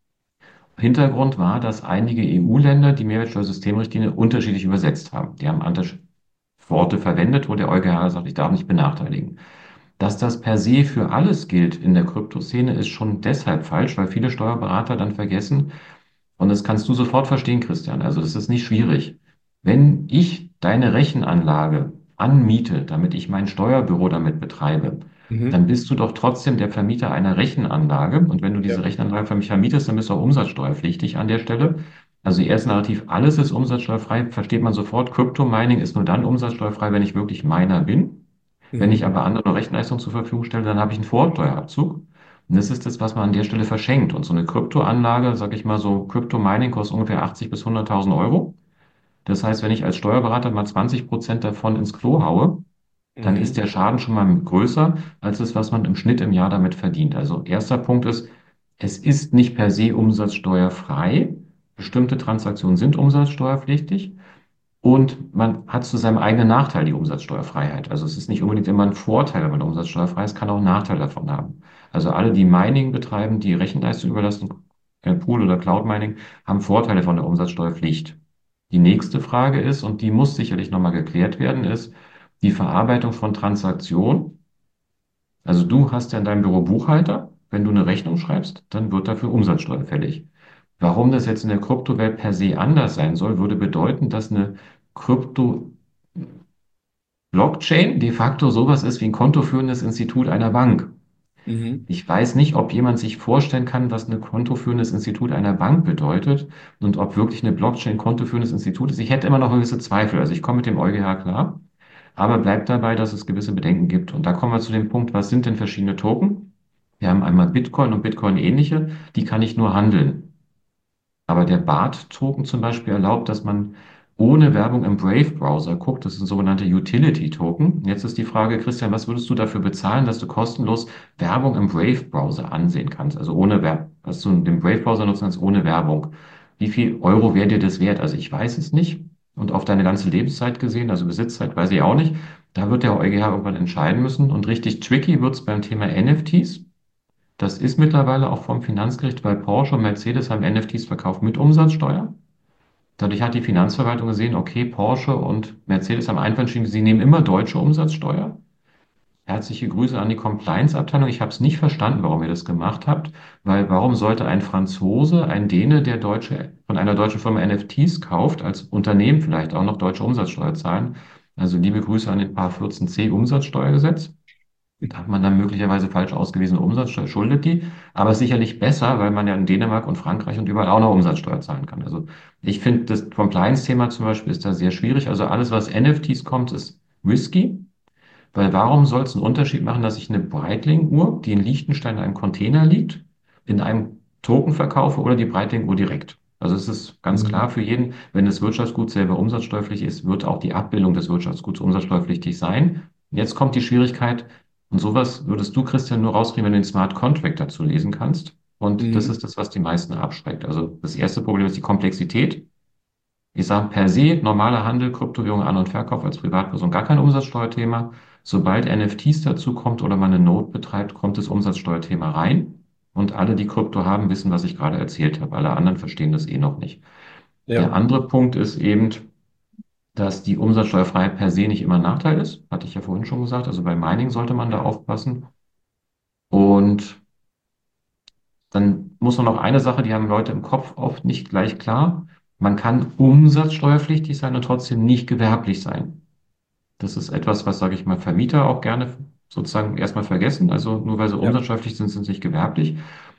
Hintergrund war, dass einige E U-Länder die Mehrwertsteuersystemrichtlinie unterschiedlich übersetzt haben. Die haben andere Worte verwendet, wo der EuGH sagt, ich darf nicht benachteiligen. Dass das per se für alles gilt in der Kryptoszene, ist schon deshalb falsch, weil viele Steuerberater dann vergessen, und das kannst du sofort verstehen, Christian, also das ist nicht schwierig. Wenn ich deine Rechenanlage anmiete, damit ich mein Steuerbüro damit betreibe, Mhm. dann bist du doch trotzdem der Vermieter einer Rechenanlage. Und wenn du diese Ja. Rechenanlage für mich vermietest, dann bist du auch umsatzsteuerpflichtig an der Stelle. Also erstes Narrativ, alles ist umsatzsteuerfrei, versteht man sofort. Crypto-Mining ist nur dann umsatzsteuerfrei, wenn ich wirklich Miner bin. Wenn ich Mhm. aber anderen nur Rechenleistung zur Verfügung stelle, dann habe ich einen Vorsteuerabzug. Und das ist das, was man an der Stelle verschenkt. Und so eine Kryptoanlage, sag ich mal so, Crypto-Mining kostet ungefähr achtzig bis hunderttausend Euro. Das heißt, wenn ich als Steuerberater mal zwanzig Prozent davon ins Klo haue, dann ist Mhm. der Schaden schon mal größer als das, was man im Schnitt im Jahr damit verdient. Also erster Punkt ist, es ist nicht per se umsatzsteuerfrei. Bestimmte Transaktionen sind umsatzsteuerpflichtig und man hat zu seinem eigenen Nachteil die Umsatzsteuerfreiheit. Also es ist nicht unbedingt immer ein Vorteil, wenn man umsatzsteuerfrei ist, kann auch einen Nachteil davon haben. Also alle, die Mining betreiben, die Rechenleistung überlassen, äh, Pool oder Cloud Mining, haben Vorteile von der Umsatzsteuerpflicht. Die nächste Frage ist, und die muss sicherlich nochmal geklärt werden, ist die Verarbeitung von Transaktionen. Also du hast ja in deinem Büro Buchhalter. Wenn du eine Rechnung schreibst, dann wird dafür Umsatzsteuer fällig. Warum das jetzt in der Kryptowelt per se anders sein soll, würde bedeuten, dass eine Krypto-Blockchain de facto sowas ist wie ein kontoführendes Institut einer Bank. Mhm. Ich weiß nicht, ob jemand sich vorstellen kann, was ein kontoführendes Institut einer Bank bedeutet und ob wirklich eine Blockchain kontoführendes Institut ist. Ich hätte immer noch gewisse Zweifel. Also ich komme mit dem EuGH klar, aber bleibt dabei, dass es gewisse Bedenken gibt. Und da kommen wir zu dem Punkt, was sind denn verschiedene Token? Wir haben einmal Bitcoin und Bitcoin-ähnliche, die kann ich nur handeln. Aber der BART-Token zum Beispiel erlaubt, dass man ohne Werbung im Brave-Browser guckt. Das ist ein sogenannter Utility-Token. Jetzt ist die Frage, Christian, was würdest du dafür bezahlen, dass du kostenlos Werbung im Brave-Browser ansehen kannst? Also ohne Werbung, dass du den Brave-Browser nutzen kannst ohne Werbung. Wie viel Euro wäre dir das wert? Also ich weiß es nicht. Und auf deine ganze Lebenszeit gesehen, also Besitzzeit, weiß ich auch nicht. Da wird der EuGH irgendwann entscheiden müssen. Und richtig tricky wird es beim Thema N F Ts. Das ist mittlerweile auch vom Finanzgericht, weil Porsche und Mercedes haben N F Ts verkauft mit Umsatzsteuer. Dadurch hat die Finanzverwaltung gesehen, okay, Porsche und Mercedes haben einfach entschieden, sie nehmen immer deutsche Umsatzsteuer. Herzliche Grüße an die Compliance-Abteilung. Ich habe es nicht verstanden, warum ihr das gemacht habt, weil warum sollte ein Franzose, ein Däne, der deutsche, von einer deutschen Firma N F Ts kauft, als Unternehmen vielleicht auch noch deutsche Umsatzsteuer zahlen? Also liebe Grüße an den Part vierzehn c Umsatzsteuergesetz. Da hat man dann möglicherweise falsch ausgewiesene Umsatzsteuer, schuldet die, aber sicherlich besser, weil man ja in Dänemark und Frankreich und überall auch noch Umsatzsteuer zahlen kann. Also ich finde, das Compliance-Thema zum Beispiel ist da sehr schwierig. Also alles, was N F Ts kommt, ist risky. Weil warum soll es einen Unterschied machen, dass ich eine Breitling-Uhr, die in Liechtenstein in einem Container liegt, in einem Token verkaufe oder die Breitling-Uhr direkt? Also es ist ganz klar Mhm. für jeden, wenn das Wirtschaftsgut selber umsatzsteuerpflichtig ist, wird auch die Abbildung des Wirtschaftsguts umsatzsteuerpflichtig sein. Jetzt kommt die Schwierigkeit, und sowas würdest du, Christian, nur rauskriegen, wenn du den Smart Contract dazu lesen kannst. Und das Mhm. ist das, was die meisten abschreckt. Also das erste Problem ist die Komplexität. Ich sage per se, normaler Handel, Kryptowährung, An- und Verkauf als Privatperson gar kein Umsatzsteuerthema. Sobald N F Ts dazu kommt oder man eine Node betreibt, kommt das Umsatzsteuerthema rein. Und alle, die Krypto haben, wissen, was ich gerade erzählt habe. Alle anderen verstehen das eh noch nicht. Der Ja. andere Punkt ist eben, dass die Umsatzsteuerfreiheit per se nicht immer ein Nachteil ist. Hatte ich ja vorhin schon gesagt. Also bei Mining sollte man da aufpassen. Und dann muss man noch eine Sache, die haben Leute im Kopf oft nicht gleich klar. Man kann umsatzsteuerpflichtig sein und trotzdem nicht gewerblich sein. Das ist etwas, was, sage ich mal, Vermieter auch gerne sozusagen erstmal vergessen. Also nur weil sie Ja. umsatzsteuerpflichtig sind, sind sie nicht gewerblich.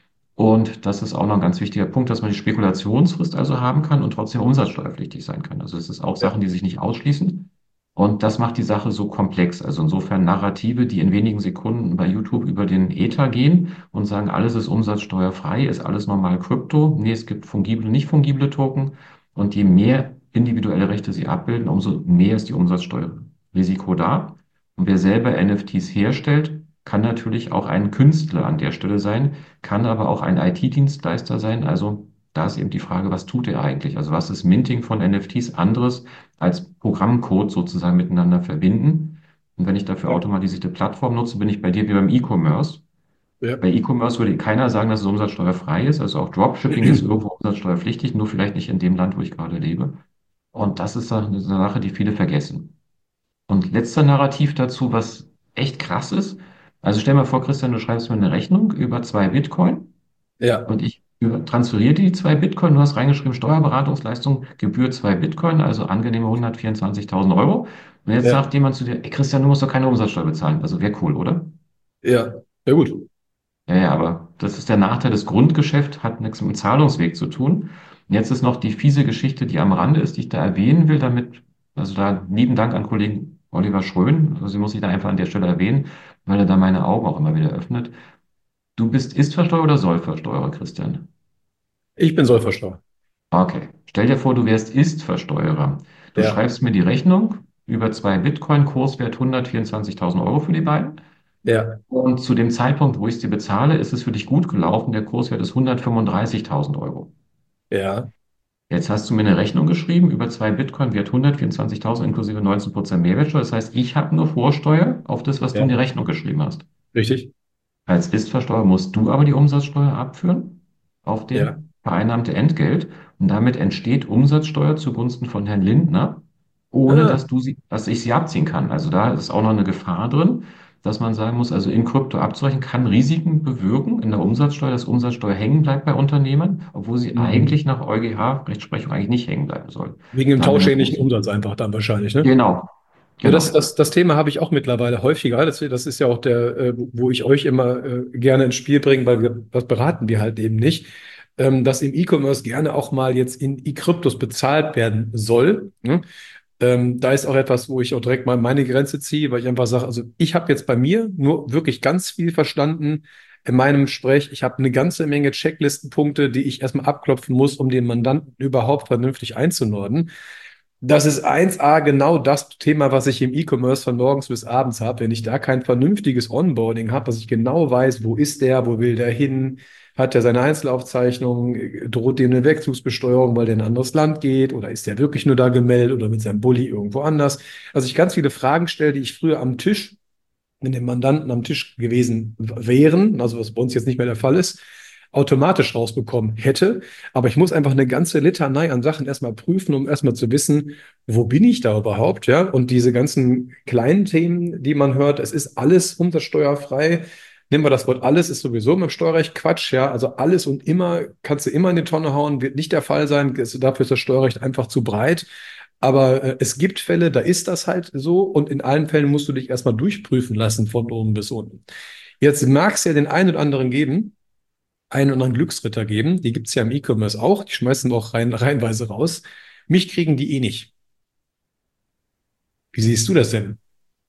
Und das ist auch noch ein ganz wichtiger Punkt, dass man die Spekulationsfrist also haben kann und trotzdem umsatzsteuerpflichtig sein kann. Also es ist auch Ja. Sachen, die sich nicht ausschließen. Und das macht die Sache so komplex. Also insofern Narrative, die in wenigen Sekunden bei YouTube über den Ether gehen und sagen, alles ist umsatzsteuerfrei, ist alles normal Krypto. Nee, es gibt fungible, nicht fungible Token. Und je mehr individuelle Rechte sie abbilden, umso mehr ist die Umsatzsteuerrisiko da. Und wer selber N F Ts herstellt, kann natürlich auch ein Künstler an der Stelle sein, kann aber auch ein I T-Dienstleister sein. Also da ist eben die Frage, was tut er eigentlich? Also was ist Minting von N F Ts anderes als Programmcode sozusagen miteinander verbinden? Und wenn ich dafür Ja. automatisierte Plattform nutze, bin ich bei dir wie beim E-Commerce. Ja. Bei E-Commerce würde keiner sagen, dass es umsatzsteuerfrei ist. Also auch Dropshipping ist irgendwo umsatzsteuerpflichtig, nur vielleicht nicht in dem Land, wo ich gerade lebe. Und das ist eine Sache, die viele vergessen. Und letzter Narrativ dazu, was echt krass ist. Also stell mal vor, Christian, du schreibst mir eine Rechnung über zwei Bitcoin Ja. und ich über- transferiere dir die zwei Bitcoin. Du hast reingeschrieben, Steuerberatungsleistung, Gebühr zwei Bitcoin, also angenehme hundertvierundzwanzigtausend Euro. Und jetzt Ja. sagt jemand zu dir, ey Christian, du musst doch keine Umsatzsteuer bezahlen. Also wäre cool, oder? Ja. Ja, gut. Ja, ja, aber das ist der Nachteil. Das Grundgeschäft hat nichts mit dem Zahlungsweg zu tun. Und jetzt ist noch die fiese Geschichte, die am Rande ist, die ich da erwähnen will, damit, also da lieben Dank an Kollegen Oliver Schrön. Also sie muss ich da einfach an der Stelle erwähnen, weil er da meine Augen auch immer wieder öffnet. Du bist Istversteuerer oder Sollversteuerer, Christian? Ich bin Sollversteurer. Okay. Stell dir vor, du wärst Ist-Versteuerer. Du Ja. schreibst mir die Rechnung über zwei Bitcoin, Kurswert hundertvierundzwanzigtausend Euro für die beiden. Ja. Und zu dem Zeitpunkt, wo ich es dir bezahle, ist es für dich gut gelaufen. Der Kurswert ist hundertfünfunddreißigtausend Euro. Ja. Jetzt hast du mir eine Rechnung geschrieben über zwei Bitcoin, Wert hundertvierundzwanzigtausend inklusive neunzehn Prozent Mehrwertsteuer. Das heißt, ich habe nur Vorsteuer auf das, was du in Ja. die Rechnung geschrieben hast. Richtig. Als Ist-Versteuerer musst du aber die Umsatzsteuer abführen auf Ja. den vereinnahmte Entgelt. Und damit entsteht Umsatzsteuer zugunsten von Herrn Lindner, ohne Ah. dass du sie, dass ich sie abziehen kann. Also da ist auch noch eine Gefahr drin, dass man sagen muss, also in Krypto abzurechnen kann Risiken bewirken in der Umsatzsteuer, dass Umsatzsteuer hängen bleibt bei Unternehmen, obwohl sie Mhm. eigentlich nach EuGH-Rechtsprechung eigentlich nicht hängen bleiben soll. Wegen dem Da haben wir eine tauschähnlichen große. Umsatz einfach dann wahrscheinlich, ne? Genau, Ja, das, genau. das, das Thema habe ich auch mittlerweile häufiger. Das, das ist ja auch der, äh, wo ich euch immer äh, gerne ins Spiel bringe, weil wir, das beraten wir halt eben nicht, ähm, dass im E-Commerce gerne auch mal jetzt in E-Kryptos bezahlt werden soll. Ne? Ähm, da ist auch etwas, wo ich auch direkt mal meine Grenze ziehe, weil ich einfach sage, also ich habe jetzt bei mir nur wirklich ganz viel verstanden in meinem Sprech. Ich habe eine ganze Menge Checklistenpunkte, die ich erstmal abklopfen muss, um den Mandanten überhaupt vernünftig einzunorden. Das ist eins a genau das Thema, was ich im E-Commerce von morgens bis abends habe. Wenn ich da kein vernünftiges Onboarding habe, dass ich genau weiß, wo ist der, wo will der hin, hat er seine Einzelaufzeichnung, droht dem eine Wegzugsbesteuerung, weil der in ein anderes Land geht, oder ist der wirklich nur da gemeldet oder mit seinem Bulli irgendwo anders. Also ich ganz viele Fragen stelle, die ich früher am Tisch mit dem Mandanten am Tisch gewesen wären, also was bei uns jetzt nicht mehr der Fall ist, automatisch rausbekommen hätte. Aber ich muss einfach eine ganze Litanei an Sachen erstmal prüfen, um erstmal zu wissen, wo bin ich da überhaupt, ja? Und diese ganzen kleinen Themen, die man hört, es ist alles umsatzsteuerfrei. Nehmen wir das Wort alles, ist sowieso im Steuerrecht Quatsch, ja. Also alles und immer kannst du immer in die Tonne hauen, wird nicht der Fall sein. Dafür ist das Steuerrecht einfach zu breit. Aber äh, es gibt Fälle, da ist das halt so und in allen Fällen musst du dich erstmal durchprüfen lassen von oben bis unten. Jetzt mag es ja den einen oder anderen geben, einen oder anderen Glücksritter geben, die gibt es ja im E-Commerce auch, die schmeißen wir auch rein, reihenweise raus. Mich kriegen die eh nicht. Wie siehst du das denn?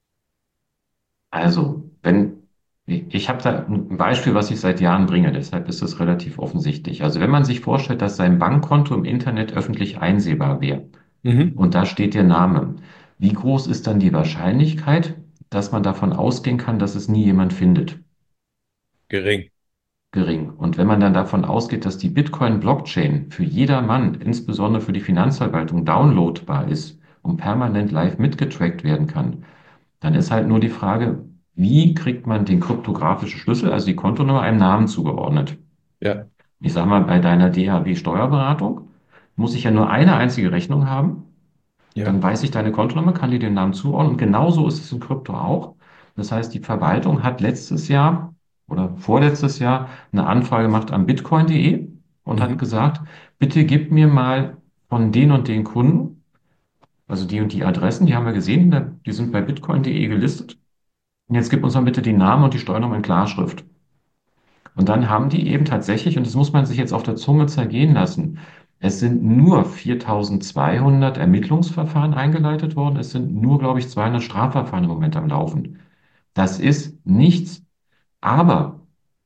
Also, wenn, ich habe da ein Beispiel, was ich seit Jahren bringe, deshalb ist es relativ offensichtlich. Also, wenn man sich vorstellt, dass sein Bankkonto im Internet öffentlich einsehbar wäre Mhm. und da steht der Name, wie groß ist dann die Wahrscheinlichkeit, dass man davon ausgehen kann, dass es nie jemand findet? Gering. Gering. Und wenn man dann davon ausgeht, dass die Bitcoin-Blockchain für jedermann, insbesondere für die Finanzverwaltung, downloadbar ist und permanent live mitgetrackt werden kann, dann ist halt nur die Frage, wie kriegt man den kryptografischen Schlüssel, also die Kontonummer, einem Namen zugeordnet? Ja, Ich sage mal, bei deiner D H W-Steuerberatung muss ich ja nur eine einzige Rechnung haben, ja. dann weiß ich deine Kontonummer, kann dir den Namen zuordnen. Und genauso ist es in Krypto auch. Das heißt, die Verwaltung hat letztes Jahr oder vorletztes Jahr eine Anfrage gemacht an bitcoin punkt de und hat Mhm. gesagt, bitte gib mir mal von den und den Kunden, also die und die Adressen, die haben wir gesehen, die sind bei bitcoin punkt de gelistet. Und jetzt gib uns mal bitte die Namen und die Steuernummer in Klarschrift. Und dann haben die eben tatsächlich, und das muss man sich jetzt auf der Zunge zergehen lassen, es sind nur viertausendzweihundert Ermittlungsverfahren eingeleitet worden. Es sind nur, glaube ich, zweihundert Strafverfahren im Moment am Laufen. Das ist nichts. Aber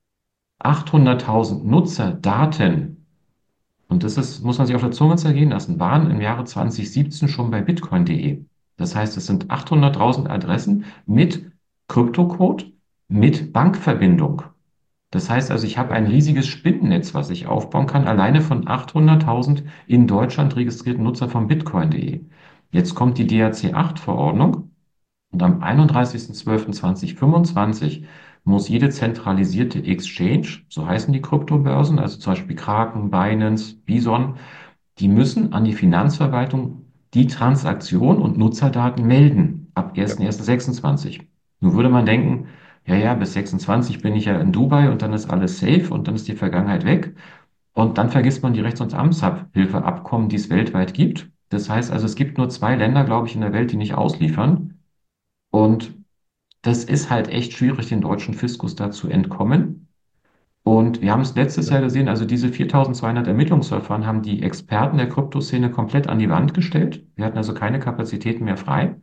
achthunderttausend Nutzerdaten, und das ist, muss man sich auf der Zunge zergehen lassen, waren im Jahre zwanzig siebzehn schon bei bitcoin punkt de. Das heißt, es sind achthunderttausend Adressen mit Kryptocode, mit Bankverbindung. Das heißt also, ich habe ein riesiges Spinnennetz, was ich aufbauen kann, alleine von achthunderttausend in Deutschland registrierten Nutzern von bitcoin punkt de. Jetzt kommt die D H C acht Verordnung und am einunddreißigsten zwölften zweitausendfünfundzwanzig muss jede zentralisierte Exchange, so heißen die Kryptobörsen, also zum Beispiel Kraken, Binance, Bison, die müssen an die Finanzverwaltung die Transaktion und Nutzerdaten melden ab Ja. ersten ersten sechsundzwanzig. Nun würde man denken, ja, ja, bis sechsundzwanzig bin ich ja in Dubai und dann ist alles safe und dann ist die Vergangenheit weg. Und dann vergisst man die Rechts- und Amtshilfeabkommen, die es weltweit gibt. Das heißt also, es gibt nur zwei Länder, glaube ich, in der Welt, die nicht ausliefern. Und das ist halt echt schwierig, den deutschen Fiskus da zu entkommen. Und wir haben es letztes Jahr gesehen, also diese viertausendzweihundert Ermittlungsverfahren haben die Experten der Kryptoszene komplett an die Wand gestellt. Wir hatten also keine Kapazitäten mehr frei.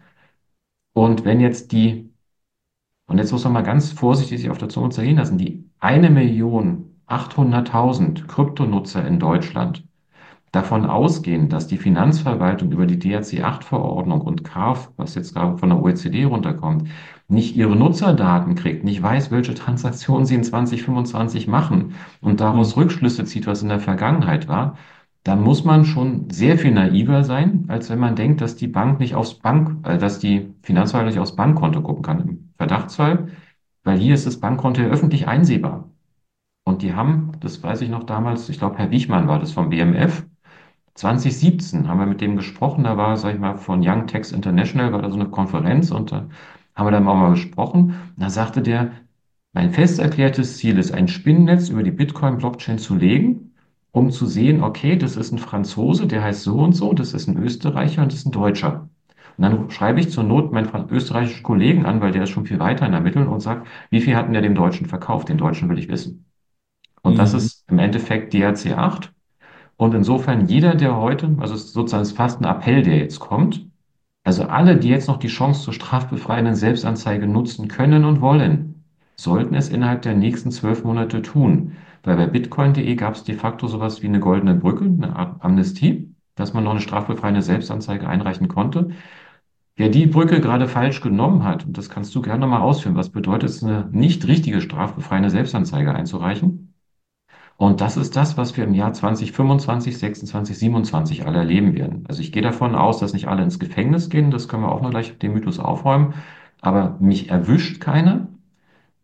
Und wenn jetzt die, und jetzt muss man mal ganz vorsichtig sich auf der Zunge zergehen lassen, die eine Million achthunderttausend Kryptonutzer in Deutschland davon ausgehen, dass die Finanzverwaltung über die D H C acht Verordnung und C A F, was jetzt gerade von der O E C D runterkommt, nicht ihre Nutzerdaten kriegt, nicht weiß, welche Transaktionen sie in zwanzig fünfundzwanzig machen und Mhm. daraus Rückschlüsse zieht, was in der Vergangenheit war, dann muss man schon sehr viel naiver sein, als wenn man denkt, dass die Bank nicht aufs Bank, äh, dass die Finanzverwaltung nicht aufs Bankkonto gucken kann im Verdachtsfall, weil hier ist das Bankkonto ja öffentlich einsehbar. Und die haben, das weiß ich noch damals, ich glaube, Herr Wichmann war das vom B M F, zwanzig siebzehn haben wir mit dem gesprochen, da war, sag ich mal, von Young Techs International, war da so eine Konferenz und da haben wir dann auch mal gesprochen. Und da sagte der, mein fest erklärtes Ziel ist, ein Spinnennetz über die Bitcoin-Blockchain zu legen, um zu sehen, okay, das ist ein Franzose, der heißt so und so, das ist ein Österreicher und das ist ein Deutscher. Und dann schreibe ich zur Not meinen fran- österreichischen Kollegen an, weil der ist schon viel weiter in Ermitteln und sagt, wie viel hatten der dem Deutschen verkauft? Den Deutschen will ich wissen. Und das Mhm. ist im Endeffekt D H C acht. Und insofern jeder, der heute, also es ist sozusagen fast ein Appell, der jetzt kommt, also alle, die jetzt noch die Chance zur straffbefreienden Selbstanzeige nutzen können und wollen, sollten es innerhalb der nächsten zwölf Monate tun. Weil bei bitcoin punkt de gab es de facto sowas wie eine goldene Brücke, eine Art Amnestie, dass man noch eine straffbefreiende Selbstanzeige einreichen konnte. Wer die Brücke gerade falsch genommen hat, und das kannst du gerne mal ausführen, was bedeutet es, eine nicht richtige straffbefreiende Selbstanzeige einzureichen? Und das ist das, was wir im Jahr zwanzig fünfundzwanzig, sechsundzwanzig, siebenundzwanzig alle erleben werden. Also ich gehe davon aus, dass nicht alle ins Gefängnis gehen, das können wir auch noch gleich den Mythos aufräumen, aber mich erwischt keiner.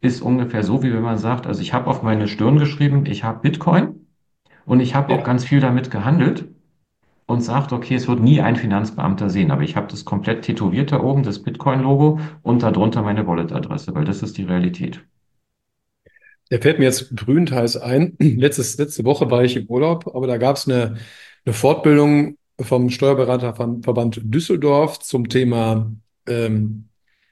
ist ungefähr so, wie wenn man sagt, also ich habe auf meine Stirn geschrieben, ich habe Bitcoin und ich habe auch Ja. ganz viel damit gehandelt und sagt, okay, es wird nie ein Finanzbeamter sehen, aber ich habe das komplett tätowiert da oben, das Bitcoin-Logo und darunter meine Wallet-Adresse, weil das ist die Realität. Der fällt mir jetzt brühend heiß ein. Letztes, letzte Woche war ich im Urlaub, aber da gab es eine, eine Fortbildung vom Steuerberaterverband Düsseldorf zum Thema, ähm,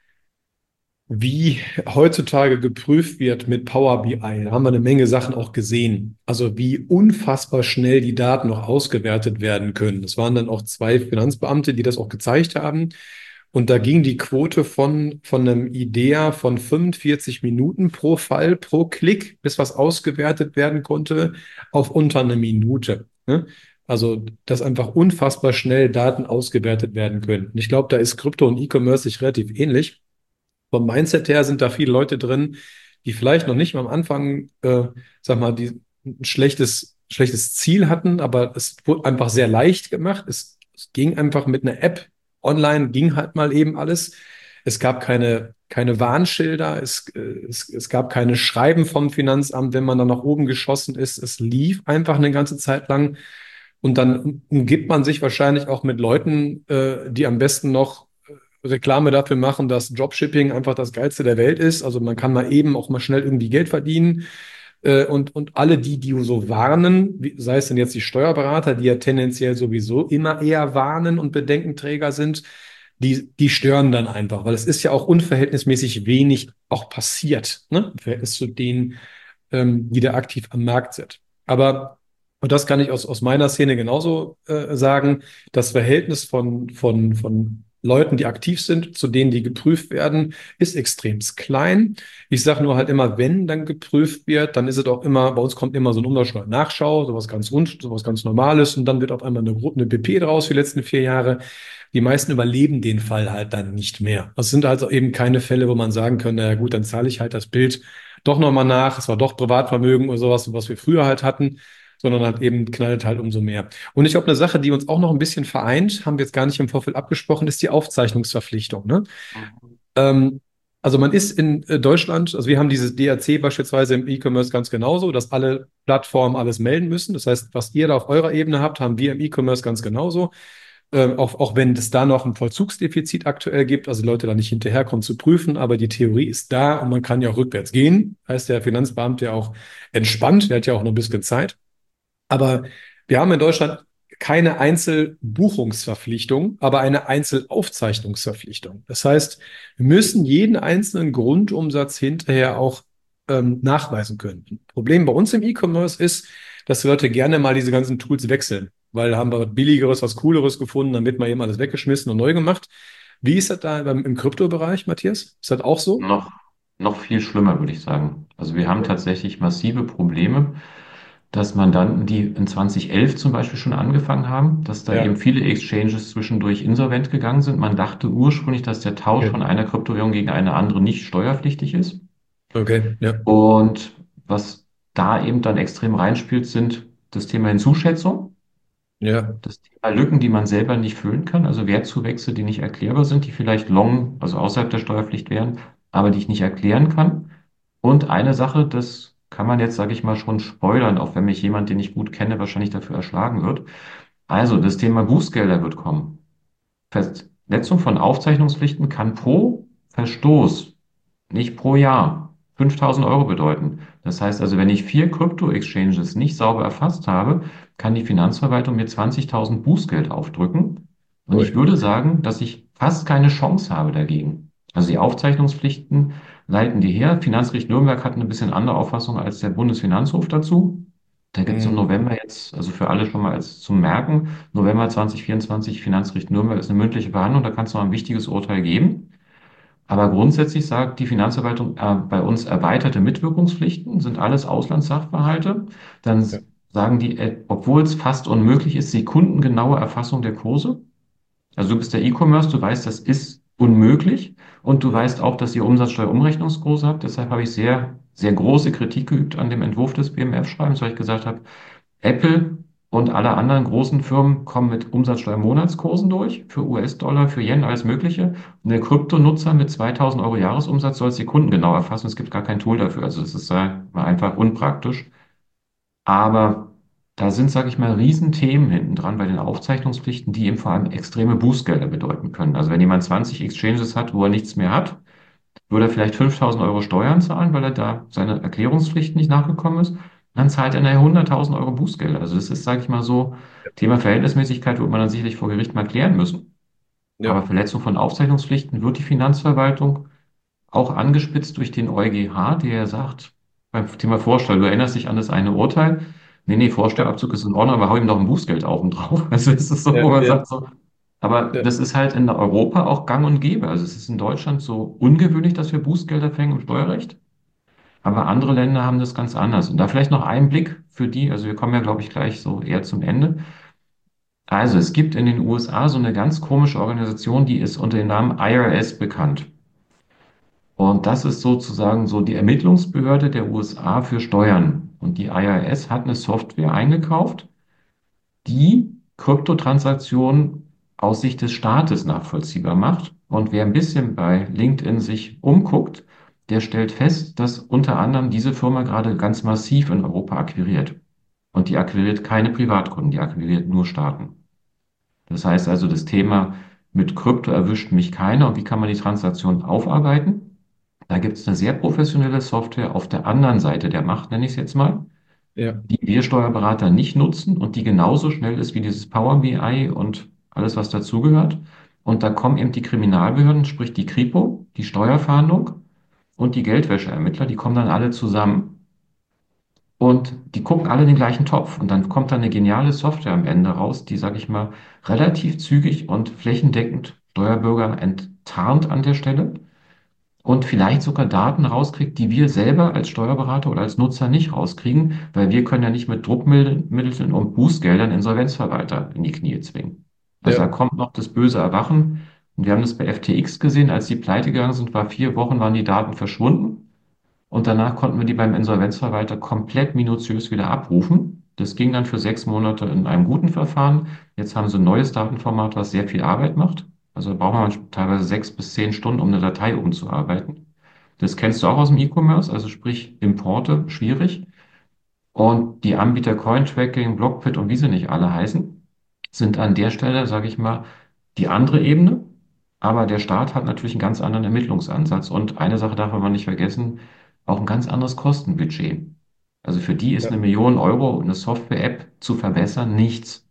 wie heutzutage geprüft wird mit Power B I. Da haben wir eine Menge Sachen auch gesehen. Also wie unfassbar schnell die Daten noch ausgewertet werden können. Das waren dann auch zwei Finanzbeamte, die das auch gezeigt haben. Und da ging die Quote von, von einem IDEA von fünfundvierzig Minuten pro Fall, pro Klick, bis was ausgewertet werden konnte, auf unter eine Minute. Ne? Also, dass einfach unfassbar schnell Daten ausgewertet werden können. Und ich glaube, da ist Krypto und E-Commerce sich relativ ähnlich. Vom Mindset her sind da viele Leute drin, die vielleicht noch nicht mal am Anfang, äh, sag mal, die, ein schlechtes, schlechtes Ziel hatten, aber es wurde einfach sehr leicht gemacht. Es, es ging einfach mit einer App online, ging halt mal eben alles. Es gab keine, keine Warnschilder, es, äh, es, es gab keine Schreiben vom Finanzamt, wenn man dann nach oben geschossen ist. Es lief einfach eine ganze Zeit lang. Und dann umgibt man sich wahrscheinlich auch mit Leuten, äh, die am besten noch Reklame dafür machen, dass Dropshipping einfach das Geilste der Welt ist. Also man kann mal eben auch mal schnell irgendwie Geld verdienen. Äh, Und, und alle die, die so warnen, wie, sei es denn jetzt die Steuerberater, die ja tendenziell sowieso immer eher warnen und Bedenkenträger sind, die, die stören dann einfach, weil es ist ja auch unverhältnismäßig wenig auch passiert, ne? Im Verhältnis zu denen, ähm, die da aktiv am Markt sind. Aber, und das kann ich aus, aus meiner Szene genauso äh, sagen, das Verhältnis von, von, von Leuten, die aktiv sind, zu denen, die geprüft werden, ist extrem klein. Ich sage nur halt immer, wenn dann geprüft wird, dann ist es auch immer, bei uns kommt immer so ein Umsatzsteuer-Nachschau, sowas ganz rund, sowas ganz Normales und dann wird auf einmal eine, eine B P draus für die letzten vier Jahre. Die meisten überleben den Fall halt dann nicht mehr. Es sind also eben keine Fälle, wo man sagen könnte, na gut, dann zahle ich halt das Bild doch nochmal nach. Es war doch Privatvermögen oder sowas, was wir früher halt hatten, sondern halt eben knallt halt umso mehr. Und ich glaube, eine Sache, die uns auch noch ein bisschen vereint, haben wir jetzt gar nicht im Vorfeld abgesprochen, ist die Aufzeichnungsverpflichtung. Ne? Ähm, also man ist in äh, Deutschland, also wir haben dieses D R C beispielsweise im E-Commerce ganz genauso, dass alle Plattformen alles melden müssen. Das heißt, was ihr da auf eurer Ebene habt, haben wir im E-Commerce ganz genauso. Ähm, auch, auch wenn es da noch ein Vollzugsdefizit aktuell gibt, also die Leute da nicht hinterherkommen zu prüfen, aber die Theorie ist da und man kann ja auch rückwärts gehen. Heißt der Finanzbeamte ja auch entspannt, der hat ja auch noch ein bisschen Zeit. Aber wir haben in Deutschland keine Einzelbuchungsverpflichtung, aber eine Einzelaufzeichnungsverpflichtung. Das heißt, wir müssen jeden einzelnen Grundumsatz hinterher auch ähm, nachweisen können. Problem bei uns im E-Commerce ist, dass die Leute gerne mal diese ganzen Tools wechseln, weil da haben wir was Billigeres, was Cooleres gefunden, dann wird mal eben alles weggeschmissen und neu gemacht. Wie ist das da beim, im Kryptobereich, Matthias? Ist das auch so? Noch, noch viel schlimmer, würde ich sagen. Also wir haben tatsächlich massive Probleme, dass Mandanten, die in zwanzig elf zum Beispiel schon angefangen haben, dass da eben Ja, viele Exchanges zwischendurch insolvent gegangen sind. Man dachte ursprünglich, dass der Tausch okay. von einer Kryptowährung gegen eine andere nicht steuerpflichtig ist. Okay, ja, Und was da eben dann extrem reinspielt, sind das Thema Hinzuschätzung, ja, das Thema Lücken, die man selber nicht füllen kann, also Wertzuwächse, die nicht erklärbar sind, die vielleicht long, also außerhalb der Steuerpflicht wären, aber die ich nicht erklären kann. Und eine Sache, das kann man jetzt, sage ich mal, schon spoilern, auch wenn mich jemand, den ich gut kenne, wahrscheinlich dafür erschlagen wird. Also, das Thema Bußgelder wird kommen. Verletzung von Aufzeichnungspflichten kann pro Verstoß, nicht pro Jahr, fünftausend Euro bedeuten. Das heißt also, wenn ich vier Krypto-Exchanges nicht sauber erfasst habe, kann die Finanzverwaltung mir zwanzigtausend Bußgeld aufdrücken. Und ich cool. würde sagen, dass ich fast keine Chance habe dagegen. Also die Aufzeichnungspflichten leiten die her. Finanzgericht Nürnberg hat eine bisschen andere Auffassung als der Bundesfinanzhof dazu. Da gibt es im Mhm. November jetzt, also für alle schon mal als zum Merken, November zwanzig vierundzwanzig, Finanzgericht Nürnberg ist eine mündliche Verhandlung, da kann es noch ein wichtiges Urteil geben. Aber grundsätzlich sagt die Finanzverwaltung äh, bei uns erweiterte Mitwirkungspflichten sind alles Auslandssachverhalte. Dann Ja. s- sagen die, äh, obwohl es fast unmöglich ist, sekundengenaue Erfassung der Kurse. Also du bist der E-Commerce, du weißt, das ist unmöglich und du Mhm. weißt auch, dass ihr Umsatzsteuerumrechnungskurse habt. Deshalb habe ich sehr, sehr große Kritik geübt an dem Entwurf des B M F-Schreibens, weil ich gesagt habe, Apple Und alle anderen großen Firmen kommen mit Umsatzsteuermonatskursen durch, für U S-Dollar, für Yen, alles Mögliche. Und der Kryptonutzer mit zweitausend Euro Jahresumsatz soll es die Kunden genau erfassen. Es gibt gar kein Tool dafür. Also es ist äh, einfach unpraktisch. Aber da sind, sage ich mal, Riesenthemen hinten dran bei den Aufzeichnungspflichten, die eben vor allem extreme Bußgelder bedeuten können. Also wenn jemand zwanzig Exchanges hat, wo er nichts mehr hat, würde er vielleicht fünftausend Euro Steuern zahlen, weil er da seine Erklärungspflicht nicht nachgekommen ist. Dann zahlt er nachher hunderttausend Euro Bußgelder. Also das ist, sage ich mal so, Thema Verhältnismäßigkeit wird man dann sicherlich vor Gericht mal klären müssen. Aber Ja, Verletzung von Aufzeichnungspflichten wird die Finanzverwaltung auch angespitzt durch den EuGH, der ja sagt, beim Thema Vorsteuer, du erinnerst dich an das eine Urteil, nee, nee, ja, Vorsteuerabzug ist in Ordnung, aber hau ihm doch ein Bußgeld auf und drauf. Also es ist so, ja, wo man ja, sagt so, aber ja, das ist halt in Europa auch gang und gäbe. Also es ist in Deutschland so ungewöhnlich, dass wir Bußgelder verhängen im Steuerrecht. Aber andere Länder haben das ganz anders. Und da vielleicht noch ein Blick für die, also wir kommen ja, glaube ich, gleich so eher zum Ende. Also es gibt in den U S A so eine ganz komische Organisation, die ist unter dem Namen I R S bekannt. Und das ist sozusagen so die Ermittlungsbehörde der U S A für Steuern. Und die I R S hat eine Software eingekauft, die Kryptotransaktionen aus Sicht des Staates nachvollziehbar macht. Und wer ein bisschen bei LinkedIn sich umguckt, der stellt fest, dass unter anderem diese Firma gerade ganz massiv in Europa akquiriert. Und die akquiriert keine Privatkunden, die akquiriert nur Staaten. Das heißt also, das Thema mit Krypto erwischt mich keiner und wie kann man die Transaktion aufarbeiten? Da gibt es eine sehr professionelle Software auf der anderen Seite der Macht, nenne ich es jetzt mal, ja, die wir Steuerberater nicht nutzen und die genauso schnell ist wie dieses Power B I und alles, was dazugehört. Und da kommen eben die Kriminalbehörden, sprich die Kripo, die Steuerfahndung und die Geldwäscheermittler, die kommen dann alle zusammen und die gucken alle in den gleichen Topf. Und dann kommt dann eine geniale Software am Ende raus, die, sage ich mal, relativ zügig und flächendeckend Steuerbürger enttarnt an der Stelle und vielleicht sogar Daten rauskriegt, die wir selber als Steuerberater oder als Nutzer nicht rauskriegen, weil wir können ja nicht mit Druckmitteln und Bußgeldern Insolvenzverwalter in die Knie zwingen. Also da ja, kommt noch das böse Erwachen. Und wir haben das bei F T X gesehen, als die pleite gegangen sind, war vier Wochen, waren die Daten verschwunden. Und danach konnten wir die beim Insolvenzverwalter komplett minutiös wieder abrufen. Das ging dann für sechs Monate in einem guten Verfahren. Jetzt haben sie ein neues Datenformat, was sehr viel Arbeit macht. Also da braucht man teilweise sechs bis zehn Stunden, um eine Datei umzuarbeiten. Das kennst du auch aus dem E-Commerce, also sprich Importe, schwierig. Und die Anbieter Cointracking, Blockbit und wie sie nicht alle heißen, sind an der Stelle, sage ich mal, die andere Ebene. Aber der Staat hat natürlich einen ganz anderen Ermittlungsansatz. Und eine Sache darf man nicht vergessen, auch ein ganz anderes Kostenbudget. Also für die ist ja. eine Million Euro eine Software-App zu verbessern nichts.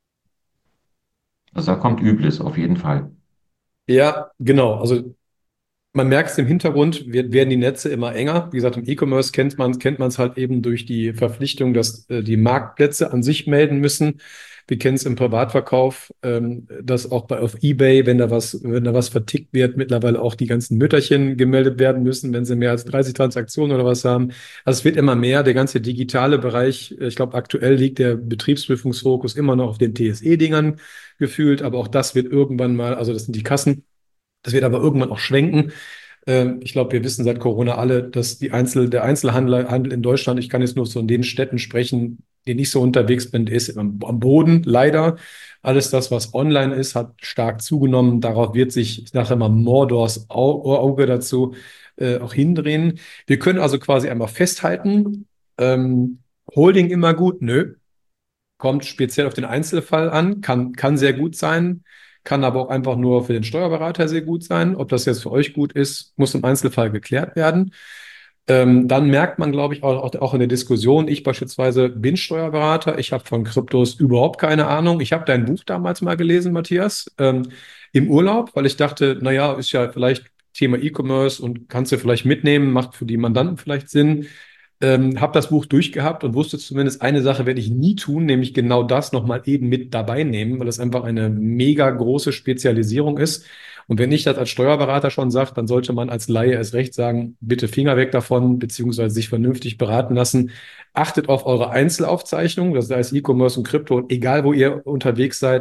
Also da kommt Übles auf jeden Fall. Ja, genau. Also man merkt es im Hintergrund, wird, werden die Netze immer enger. Wie gesagt, im E-Commerce kennt man kennt man es halt eben durch die Verpflichtung, dass äh, die Marktplätze an sich melden müssen. Wir kennen es im Privatverkauf, ähm, dass auch bei, auf eBay, wenn da was, wenn da was vertickt wird, mittlerweile auch die ganzen Mütterchen gemeldet werden müssen, wenn sie mehr als dreißig Transaktionen oder was haben. Also es wird immer mehr. Der ganze digitale Bereich, äh, ich glaube, aktuell liegt der Betriebsprüfungsfokus immer noch auf den T S E-Dingern gefühlt, aber auch das wird irgendwann mal, also das sind die Kassen. Das wird aber irgendwann auch schwenken. Ähm, Ich glaube, wir wissen seit Corona alle, dass die Einzel, der Einzelhandel Handel in Deutschland, ich kann jetzt nur so in den Städten sprechen, die nicht so unterwegs bin, der ist am, am Boden, leider. Alles das, was online ist, hat stark zugenommen. Darauf wird sich, ich sage mal, Mordors Au- Auge dazu äh, auch hindrehen. Wir können also quasi einmal festhalten, ähm, Holding immer gut? Nö. Kommt speziell auf den Einzelfall an, kann, kann sehr gut sein, kann aber auch einfach nur für den Steuerberater sehr gut sein. Ob das jetzt für euch gut ist, muss im Einzelfall geklärt werden. Ähm, dann merkt man, glaube ich, auch, auch in der Diskussion, ich beispielsweise bin Steuerberater, ich habe von Kryptos überhaupt keine Ahnung. Ich habe dein Buch damals mal gelesen, Matthias, ähm, im Urlaub, weil ich dachte, naja, ist ja vielleicht Thema E-Commerce und kannst du vielleicht mitnehmen, macht für die Mandanten vielleicht Sinn. Ähm, habe das Buch durchgehabt und wusste zumindest, eine Sache werde ich nie tun, nämlich genau das nochmal eben mit dabei nehmen, weil es einfach eine mega große Spezialisierung ist. Und wenn ich das als Steuerberater schon sage, dann sollte man als Laie erst recht sagen, bitte Finger weg davon, beziehungsweise sich vernünftig beraten lassen. Achtet auf eure Einzelaufzeichnung, das heißt E-Commerce und Krypto, egal wo ihr unterwegs seid,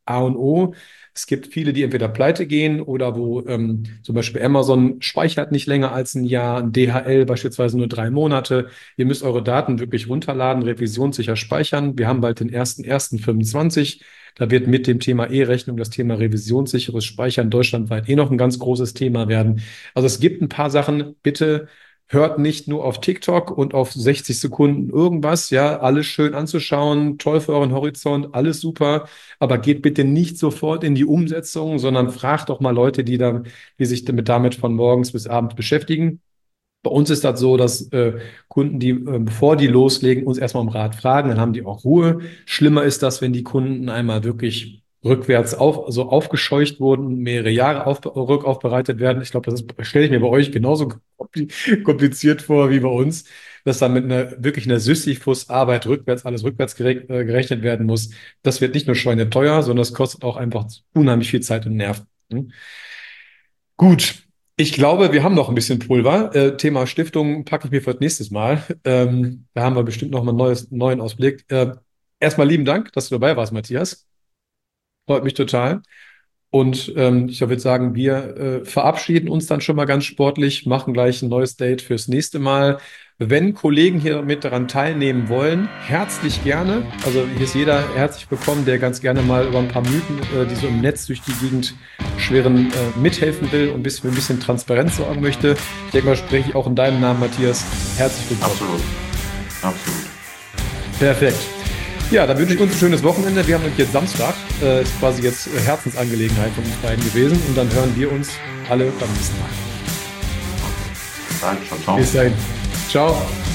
A und O. Es gibt viele, die entweder pleite gehen oder wo ähm, zum Beispiel Amazon speichert nicht länger als ein Jahr, ein D H L beispielsweise nur drei Monate. Ihr müsst eure Daten wirklich runterladen, revisionssicher speichern. Wir haben bald den ersten ersten fünfundzwanzig. Da wird mit dem Thema E-Rechnung das Thema revisionssicheres Speichern deutschlandweit eh noch ein ganz großes Thema werden. Also es gibt ein paar Sachen, bitte hört nicht nur auf TikTok und auf sechzig Sekunden irgendwas, ja, alles schön anzuschauen, toll für euren Horizont, alles super, aber geht bitte nicht sofort in die Umsetzung, sondern fragt doch mal Leute, die da, die sich damit, damit von morgens bis abends beschäftigen. Bei uns ist das so, dass äh, Kunden, die, äh, bevor die loslegen, uns erstmal um Rat fragen, dann haben die auch Ruhe. Schlimmer ist das, wenn die Kunden einmal wirklich rückwärts auf, also aufgescheucht wurden, mehrere Jahre auf, rückaufbereitet werden. Ich glaube, das ist, stelle ich mir bei euch genauso kompliziert vor wie bei uns, dass dann mit einer wirklich einer Sisyphus-Arbeit rückwärts, alles rückwärts gere- äh, gerechnet werden muss. Das wird nicht nur schweineteuer, sondern es kostet auch einfach unheimlich viel Zeit und Nerven. Hm? Gut. Ich glaube, wir haben noch ein bisschen Pulver. Äh, Thema Stiftung packe ich mir für das nächste Mal. Ähm, da haben wir bestimmt noch mal einen neues, neuen Ausblick. Äh, erstmal lieben Dank, dass du dabei warst, Matthias. Freut mich total. Und ähm, ich würde sagen, wir äh, verabschieden uns dann schon mal ganz sportlich, machen gleich ein neues Date fürs nächste Mal. Wenn Kollegen hier mit daran teilnehmen wollen, herzlich gerne. Also hier ist jeder herzlich willkommen, der ganz gerne mal über ein paar Mythen, äh, die so im Netz durch die Gegend schwirren, äh, mithelfen will und ein bisschen, ein bisschen Transparenz sorgen möchte. Ich denke mal, spreche ich auch in deinem Namen, Matthias. Herzlich willkommen. Absolut. Absolut. Perfekt. Ja, dann wünsche ich uns ein schönes Wochenende. Wir haben nämlich jetzt Samstag. Äh, ist quasi jetzt Herzensangelegenheit von uns beiden gewesen. Und dann hören wir uns alle beim nächsten Mal. Danke, ciao, ciao. Bis dahin. Ciao.